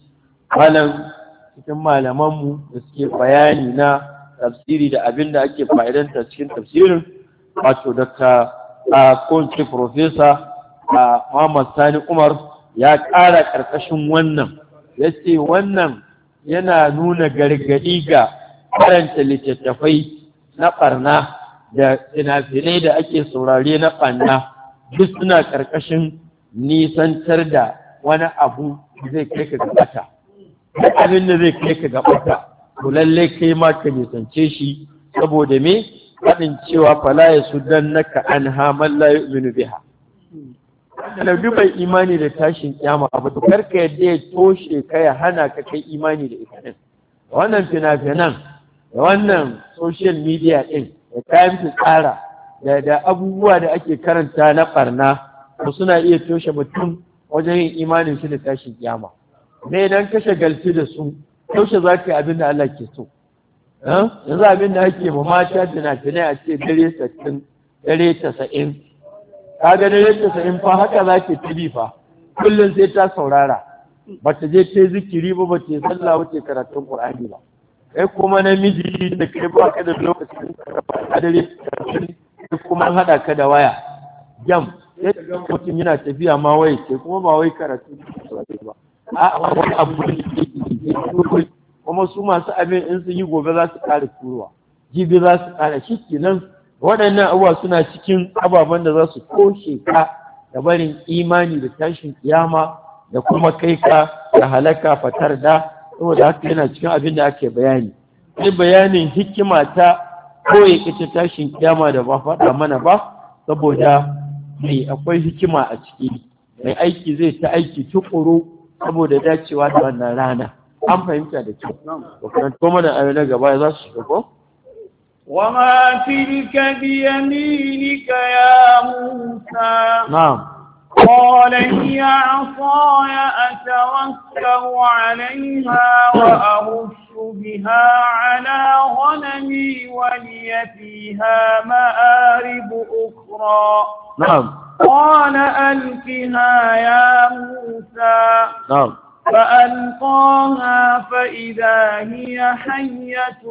Cikin malamanmu da suke bayani na tafsiri da abin da ake fa'idanta cikin tafsirin, wato Dr. Konci Profesa Muhammad Sani Umar ya ƙara ƙarƙashin wannan, ya ce wannan yana nuna gargaɗi ga karanta littattafai na ɓarna da fina-finai da ake saurare na ɓanna, duk suna ƙarƙashin nisantar da wani abu zai kai ka gabata. Duk abin da zai kai ka gabata, to lallai kai ma ka nisance shi, saboda me faɗin cewa fala ya sudan naka an haman la yu'minu biha. Da duk bai imani da tashin kiyama abu, to karka yadda ya toshe ka ya hana ka kai imani da ita din. Wannan fina-finan da wannan social media din da kayan fitsara da abubuwa da ake karanta na barna, to suna iya toshe mutum wajen yin imanin shi da tashin kiyama. Ne idan ka shagalci da su, yaushe za ka yi abin da Allah ke so. Yanzu abin da ake ma mata fina-finai a ce dare 60, dare 90, kaga dare 90 fa haka za ke tabi fa, kullum sai ta saurara, ba ta je ta zikiri ba ta yi sallah ba ta karatun Qur'ani ba. Kai kuma namiji da kai ba ka da lokacin a dare 90, kuma an haɗa ka da waya jam, sai ka ga mutum yana tafiya ma waye ce, kuma ba wai karatu ba, a wani abu da kuma su masu abin in sun yi gobe za su ƙara turowa, jibi za su ƙara shi kenan. Waɗannan abubuwa suna cikin ababen da za su koshe ka da barin imani da tashin kiyama da kuma kai ka da halaka fatar da, saboda haka yana cikin abin da ake bayani. Sai bayanin hikima ta koya ita tashin kiyama da ba faɗa mana ba, saboda mai akwai hikima a ciki. Mai aiki zai ta aiki tukuru saboda dacewa da wannan rana. An fahimta da kyau. Wakilin kuma da ayyana gaba za su shiga ko? وما تلك بيمينك يا موسى نعم. قال هي عصاي أتوكل عليها وأهش بها على غنمي ولي فيها مآرب أخرى. نعم. قال ألقها يا موسى نعم فألقاها فإذا هي حية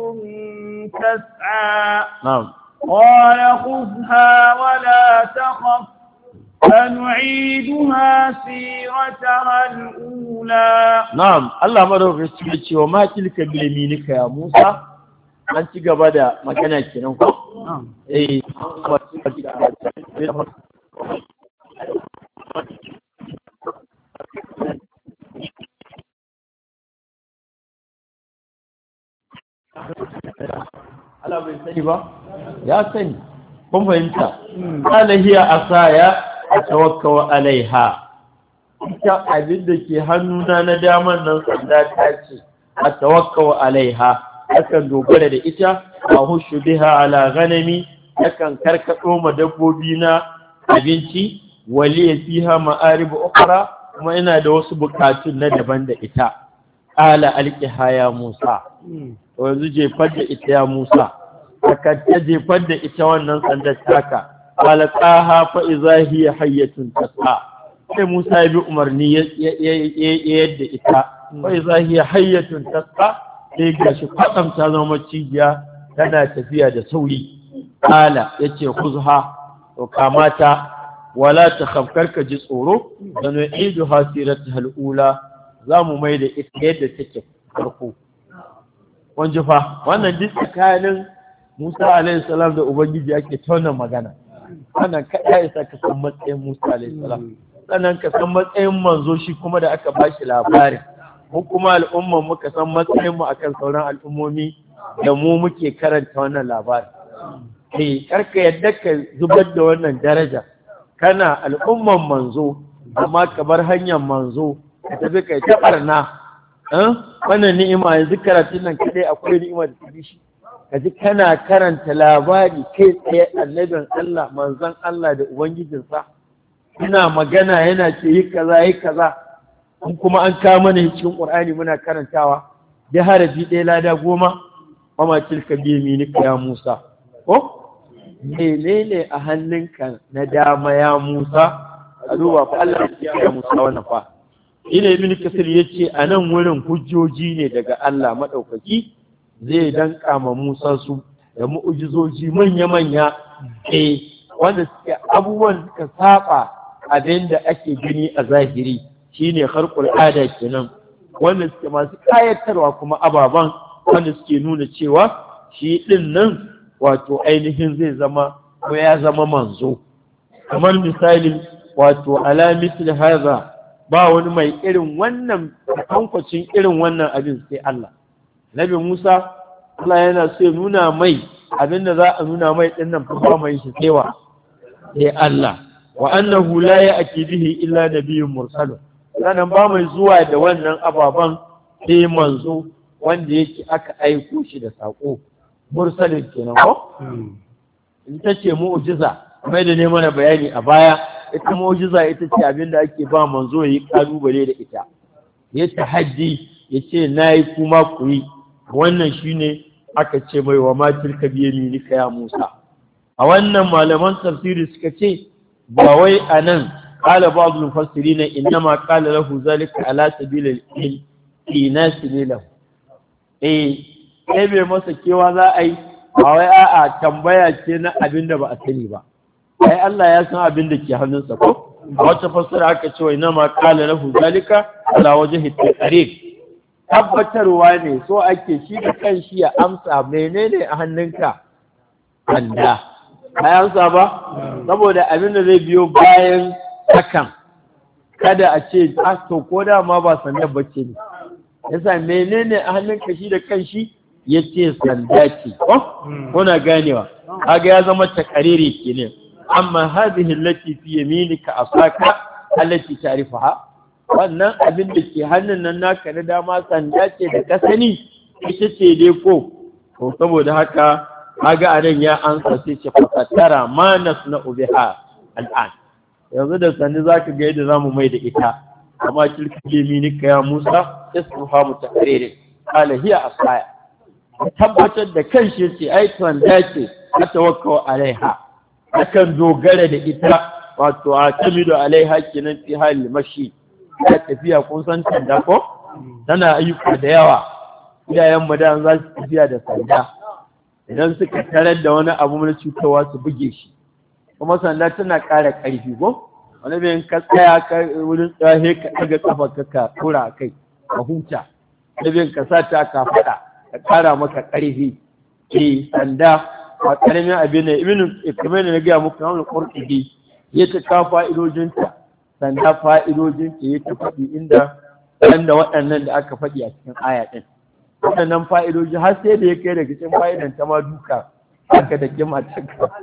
تسعى نعم قال خذها ولا تخف سنعيدها سيرتها الأولى. نعم الله مدوكaki ya ce wa ma tilka bi yaminika ya Musa an ci gaba da magana kenan ko Allah bai sani ba ya sani kun fahimta qala hiya asaya atawakkau alaiha ita abin da ke hannuna na daman nan sanda ta ce atawakkau alaiha akan dogara da ita a hushu biha ala ghanami akan karkado ma dabbobi na abinci wali fiha ma'arib ukhra kuma ina da wasu bukatun na daban da ita ala alqiha ya Musa to yanzu jefar da ita ya Musa aka jefar da ita wannan sandar taka alqaha fa idza hiya hayyatun tas'a sai Musa ya bi umarni yadda ita fa idza hiya hayyatun tas'a sai gashi kwatsam ta zama cijiya tana tafiya da sauri ala yace kuzha to kamata wala takhafkar ka ji tsoro dan idu hasiratu halula zamu mai da ita yadda take farko wanje fa wannan duk tsakanin Musa alaihi salam da ubangiji ake tauna magana wannan kada ya saka san matsayin Musa alaihi salam sannan ka san matsayin manzo shi kuma da aka bashi labarin mu kuma al'umman muka san matsayin mu akan sauran al'ummomi da mu muke karanta wannan labarin karka yadda ka zubar da wannan daraja kana al'umman manzo amma ka bar hanyar manzo ka tafi kai ta barna wannan ni'ima yanzu karatun nan kadai akwai ni'ima da tafi shi kaji kana karanta labari kai tsaye annabin Allah manzon Allah da ubangijinsa ina magana yana ce yi kaza kuma an kawo mana cikin Qur'ani muna karantawa da harafi ɗaya lada 10 wama tilka bi yaminika ya Musa ko menene a hannunka na dama ya Musa a duba fa Allah ya Musa wannan fa ina ibn Kasir yace anan wurin hujjoji ne daga Allah madaukaki zai danka ma Musa su da mu'ujizoji manya wanda suke abubuwan suka saba abinda ake gani a zahiri shine kharqul ada kenan wanda suke masu kayatarwa kuma ababan wanda suke nuna cewa shi din nan wato ainihin zai zama ko ya zama manzo kamar misali wato ala misli hadha ba wani mai irin wannan tankwacin irin wannan abin sai Allah Nabi Musa Allah yana so ya nuna mai abinda za a nuna mai din nan fa mai shi cewa sai Allah wa annahu la ya'ti bihi illa nabiyyun mursal sanan ba mai zuwa da wannan ababan sai manzo wanda yake aka aiko shi da sako mursalin kenan ko ita ce mu'jiza mai da ne mana bayani a baya ita mu'jiza ita ce abinda ake ba manzo yi kalubale da ita ya tahaddi yace nayi kuma ku yi wannan shine aka ce mai wa matil kabiri nika ya Musa a wannan malaman tafsiri suka ce ba wai anan qala ba'dul mufassirin inma qala lahu zalika ala sabilil inasi lahu sai bai masa kewa za a yi ba wai a'a tambaya ce na abin da ba a sani ba ai Allah ya san abin da ke hannunsa ko wata fassara aka ce wai na ma qala lahu zalika ala wajhi taqrir tabbatarwa ne so ake shi da kanshi ya amsa menene a hannunka anda ai amsa ba saboda abin da zai biyo bayan hakan kada a ce to ko da ma ba sanar bace ne yasa menene a hannunka shi da kanshi yace sanda ce kuna ganewa kaga ya zama takariri kenan amma hadhihi allati fi yaminika asaka allati ta'rifaha wannan abin da ke hannun nan naka na dama sanda ce da ka sani ita ce dai ko to saboda haka kaga anan ya ansa sai ce fatara ma nasna'u biha al'an yanzu da sani zaka ga yadda zamu mai da ita amma tilka yaminika ya Musa ismuha mutaqarrir qala hiya asaya tabbatar da kanshi ce ai sanda ce ta tawakkau alaiha akan dogara da ita wato a tamidu alaiha kenan fi hal mashi ya tafiya kun san sanda ko tana ayyuka da yawa iyayen mu da za su tafiya da sanda idan suka tarar da wani abu na cutarwa su buge shi kuma sanda tana ƙara ƙarfi ko wani bayan ka tsaya ka wurin tsaye ka ɗaga ƙafa ka tura kai ka huta wani bayan ka sa ta ka faɗa ka ƙara maka ƙarfi sanda a ƙaramin abin da ibn kamar da na gaya muku hamul qurtubi ya ta ka fa'idojinta sanda fa'idojinta ya ta faɗi inda waɗannan da aka faɗi a cikin aya ɗin waɗannan fa'idoji har sai da ya kai daga cikin fa'idan ta ma duka aka da kima ta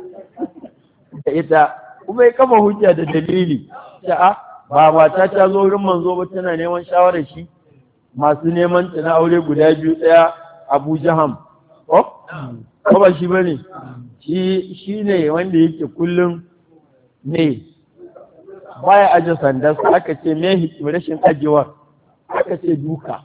da ita kuma ya kafa hujja da dalili sha'a ba mata ta zo wurin manzo ba tana neman shawarar shi masu neman ta na aure guda biyu ɗaya Abu Jaham ko ba shi bane shi ne wanda yake kullum ne baya aje sanda aka ce me hikima rashin ajewa aka ce duka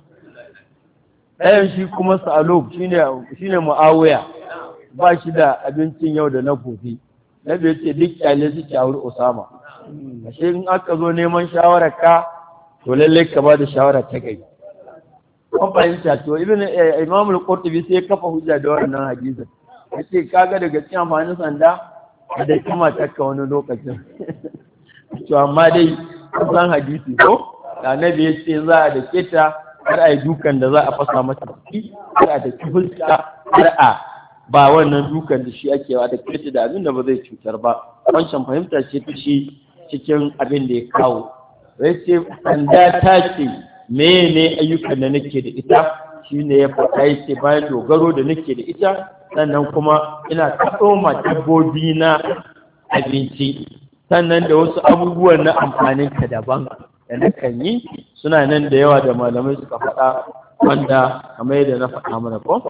ɗayan shi kuma Sa'alub shine Muawiya ba shi da abincin yau da na gobe na bai ce duk kyale su kyawar Usama ashe in aka zo neman shawarar ka to lallai ka ba da shawara ta gari kun fahimta to Imam al-Qurtubi sai ya kafa hujja da wannan hadisin yace kaga daga cikin amfanin sanda da kuma takka wani lokacin to amma dai san hadisi ko annabi yace za a dake ta har ai dukan da za a fasa mata ciki har a dake fuska har a ba wannan dukan da shi ake wa da kirti da abin da ba zai cutar ba wancan fahimta ce ta shi cikin abin da ya kawo yace sanda ta ce mene ayyukan da nake da ita shine ya faɗa yake bayan dogaro da nake da ita sannan kuma ina kaɗo ma dabbobi na abinci sannan da wasu abubuwan na amfanin ka daban da nakan yi suna nan da yawa da malamai suka faɗa wanda kamar yadda na faɗa mana ko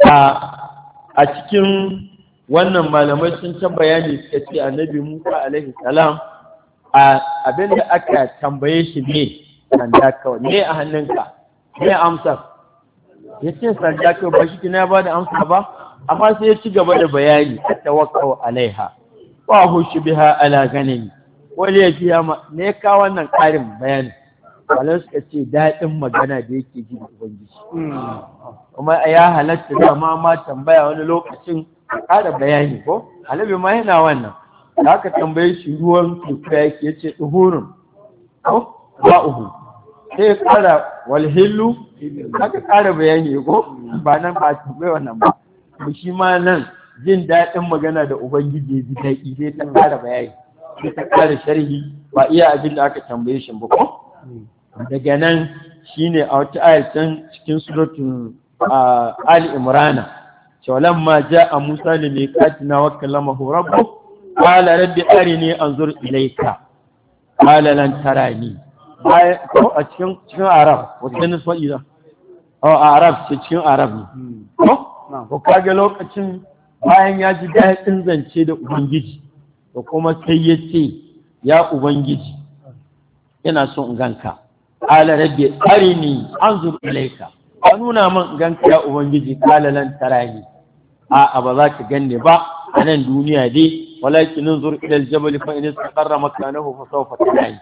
a cikin wannan malamai sun ta bayani suka ce annabi Musa alaihi salam a abin da aka tambaye shi ne sanda kawai ne a hannunka ne amsa ya ce sanda kawai ba shi kina ba da amsa ba amma sai ya ci gaba da bayani a tawakkau alaiha wa hushu biha ala ganami wani ya fiya ma ne ka wannan ƙarin bayani wala suka ce daɗin magana da yake ji da ubangiji kuma ya halatta da ma tambaya wani lokacin ƙara bayani ko alabi ma yana wannan da aka tambaye shi ruwan teku yake ya ce ɗuhurun ko ba'uhu sai ya ƙara walhillu aka ƙara bayani ko ba nan ba tambaye wannan ba shi ma nan jin daɗin magana da ubangiji ji daɗi sai ta ƙara bayani sai ta ƙara sharhi ba iya abin da aka tambaye shi ba ko daga nan shine a wata ayar can cikin suratul Ali Imran cewa ma ja'a Musa li miqatina wa kallamahu rabbuh qala rabbi arini anzur ilayka qala lan tarani ko a cikin Arab wata ne fa'ida Arab cikin Arab ne ko kage lokacin bayan ya ji daɗin zance da ubangiji to kuma sai ya ce ya ubangiji ina so in ganka qala rabbi arini anzur ilayka ka nuna min ganka ya ubangiji qala lan tarani a ba za ka ganne ba a nan duniya dai walakin anzur ila aljabal fa in istaqarra makanahu fa sawfa tarani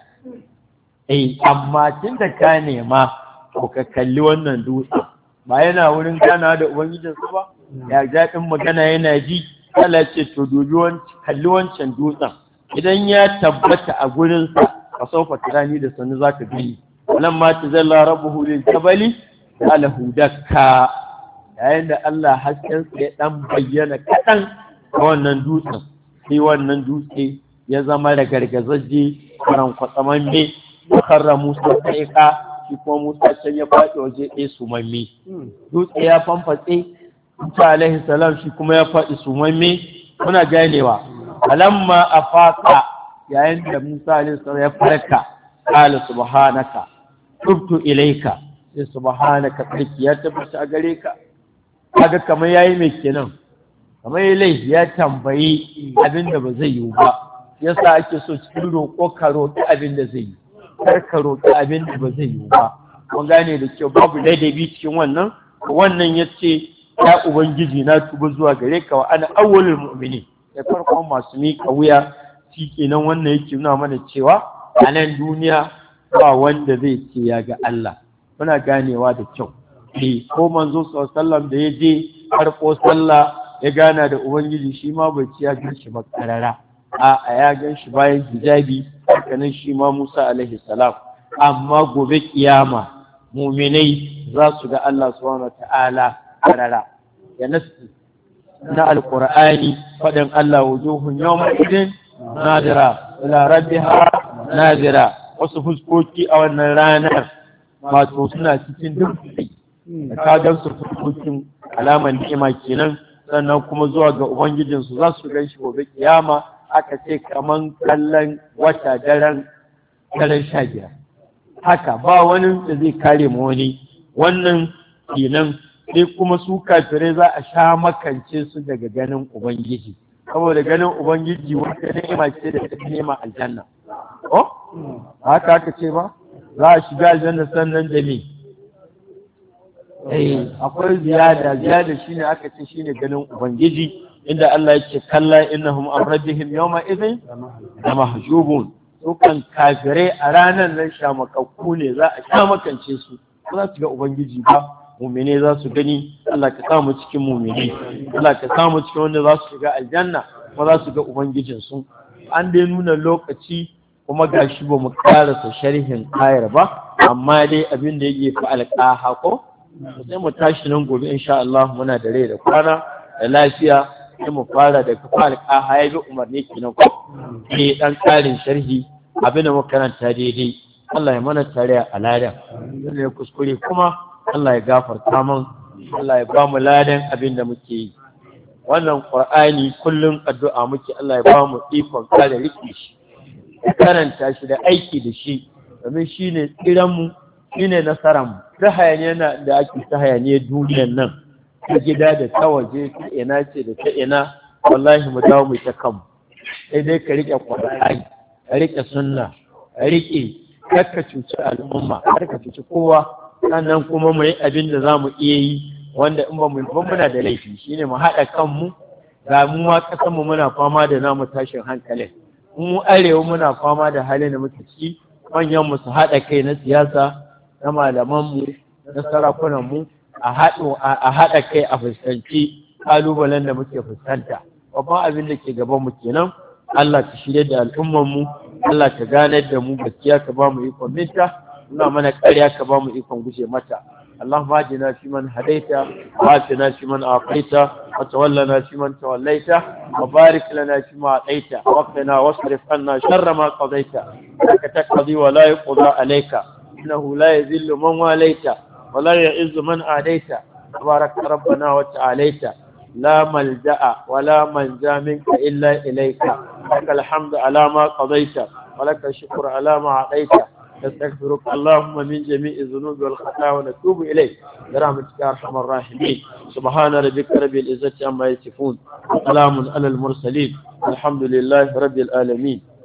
amma tunda ka nema ko ka kalli wannan dutse ba yana wurin gana da ubangijinsa ba ya jaɗin magana yana ji Allah ce to dubi kalli wancan dutsen idan ya tabbata a gurinsa a saufa tirani da sanu za ka gani wannan ma ta zalla rabbuhu lil jabali alahu dakka yayin da Allah haskensa ya dan bayyana kaɗan a wannan dutsen sai wannan dutse ya zama da gargazaje karan kwatsamamme karra Musa sa'iqa shi kuma Musa can ya faɗi waje ɗaya sumamme dutse ya famfatse Musa alaihi salam shi kuma ya faɗi sumamme kuna ganewa alamma afaqa yayin da Musa alaihi salam ya farka qala subhanaka tubtu ilayka sai subhanaka tsarki ya tabbata a gare ka kaga kamar yayi mai kenan kamar yayi ya tambayi abinda ba zai yi ba yasa ake so cikin roƙo ka roƙi abinda zai yi kar ka roƙi abinda ba zai yi ba kun gane da kyau babu ladabi cikin wannan yace ya ubangiji na tuba zuwa gare ka wa ana awwalul mu'minin da farkon masu miƙa wuya ciki kenan wannan yake nuna mana cewa a nan duniya ba wanda zai ce ya ga Allah muna ganewa da kyau ko manzo sallallahu da ya je karɓo sallah ya gana da ubangiji shi ma bai ci ya gan shi ba karara a ya gan shi bayan hijabi hakanan shi ma Musa alaihi salam amma gobe kiyama mu'minai za su ga Allah subhanahu ta'ala karara ya nasu na alqur'ani faɗin Allah wujuhun yawma idin nadira ila rabbiha nadira wasu fuskoki a wannan ranar wato suna cikin dukkan da kagan su fuskokin alaman ni'ima kenan sannan kuma zuwa ga ubangijinsu za su gan shi gobe kiyama aka ce kaman kallon wata daren 15 haka ba wani da zai kare mu wani wannan kenan sai kuma su kafirai za a sha makance su daga ganin ubangiji saboda ganin ubangiji wata ni'ima ce da ta nema aljanna haka aka ce ba za a shiga aljanna sannan da me akwai ziyada shine aka ce shine ganin ubangiji inda Allah yake kalla innahum an rabbihim yawma idhin mahjubun su kan kafirai a ranar nan shamakakku ne za a shamakance su ba za su ga ubangiji ba mu'mine za su gani Allah ka samu cikin mu'mine Allah ka samu cikin wanda za su shiga aljanna kuma za su ga ubangijin su an dai nuna lokaci kuma gashi ba mu karasa sharhin ayar ba amma dai abin da yake fa alqaha ko sai mu tashi nan gobe insha Allah muna da rai da kwana da lafiya sai mu fara da kafa alqaha ya bi umarni kenan ko dan karin sharhi abin da muka karanta daidai Allah ya mana tare a ladan ne kuskure kuma Allah ya gafarta man Allah ya ba mu ladan abin da muke yi wannan Qur'ani kullum addu'a muke Allah ya ba mu ikon kada riki shi karanta shi da aiki da shi domin shine tsiran mu shine nasaran mu ta hayaniya da ake ta hayaniyar duniyar nan ta gida da ta waje ta ina ce da ta ina wallahi mu dawo mu ta kanmu sai dai ka rike Qur'ani ka rike sunna ka rike kakka cuci al'umma har ka cuci kowa sannan kuma mu yi abin da za mu iya yi wanda in ba mu ba muna da laifi shine mu haɗa kanmu ga mu ma ƙasar mu muna fama da namu tashin hankalin mu arewa muna fama da halin da muke ciki manyan mu su haɗa kai na siyasa na malaman mu na sarakunan mu a haɗa kai a fuskanci kalubalen da muke fuskanta babban abin da ke gaban mu kenan Allah ka shirye da al'umman mu Allah ka ganar da mu gaskiya ka ba mu ikon minta muna mana ƙarya ka ba mu ikon guje mata اللهم اهدنا فيمن هديت وآتنا فيمن أعطيت وتولنا فيمن توليت وبارك لنا فيما أعطيت وقنا واصرف عنا شر ما قضيت إنك تقضي ولا يقضى عليك إنه لا يذل من واليت ولا يعز من عاديت تبارك ربنا وتعاليت لا ملجأ ولا منجا منك إلا إليك لك الحمد على ما قضيت ولك الشكر على ما أعطيت نستغفرك اللهم من جميع الذنوب والخطايا ونتوب إليك برحمتك يا أرحم الراحمين سبحان ربك رب العزة عما يصفون وسلام على المرسلين الحمد لله رب العالمين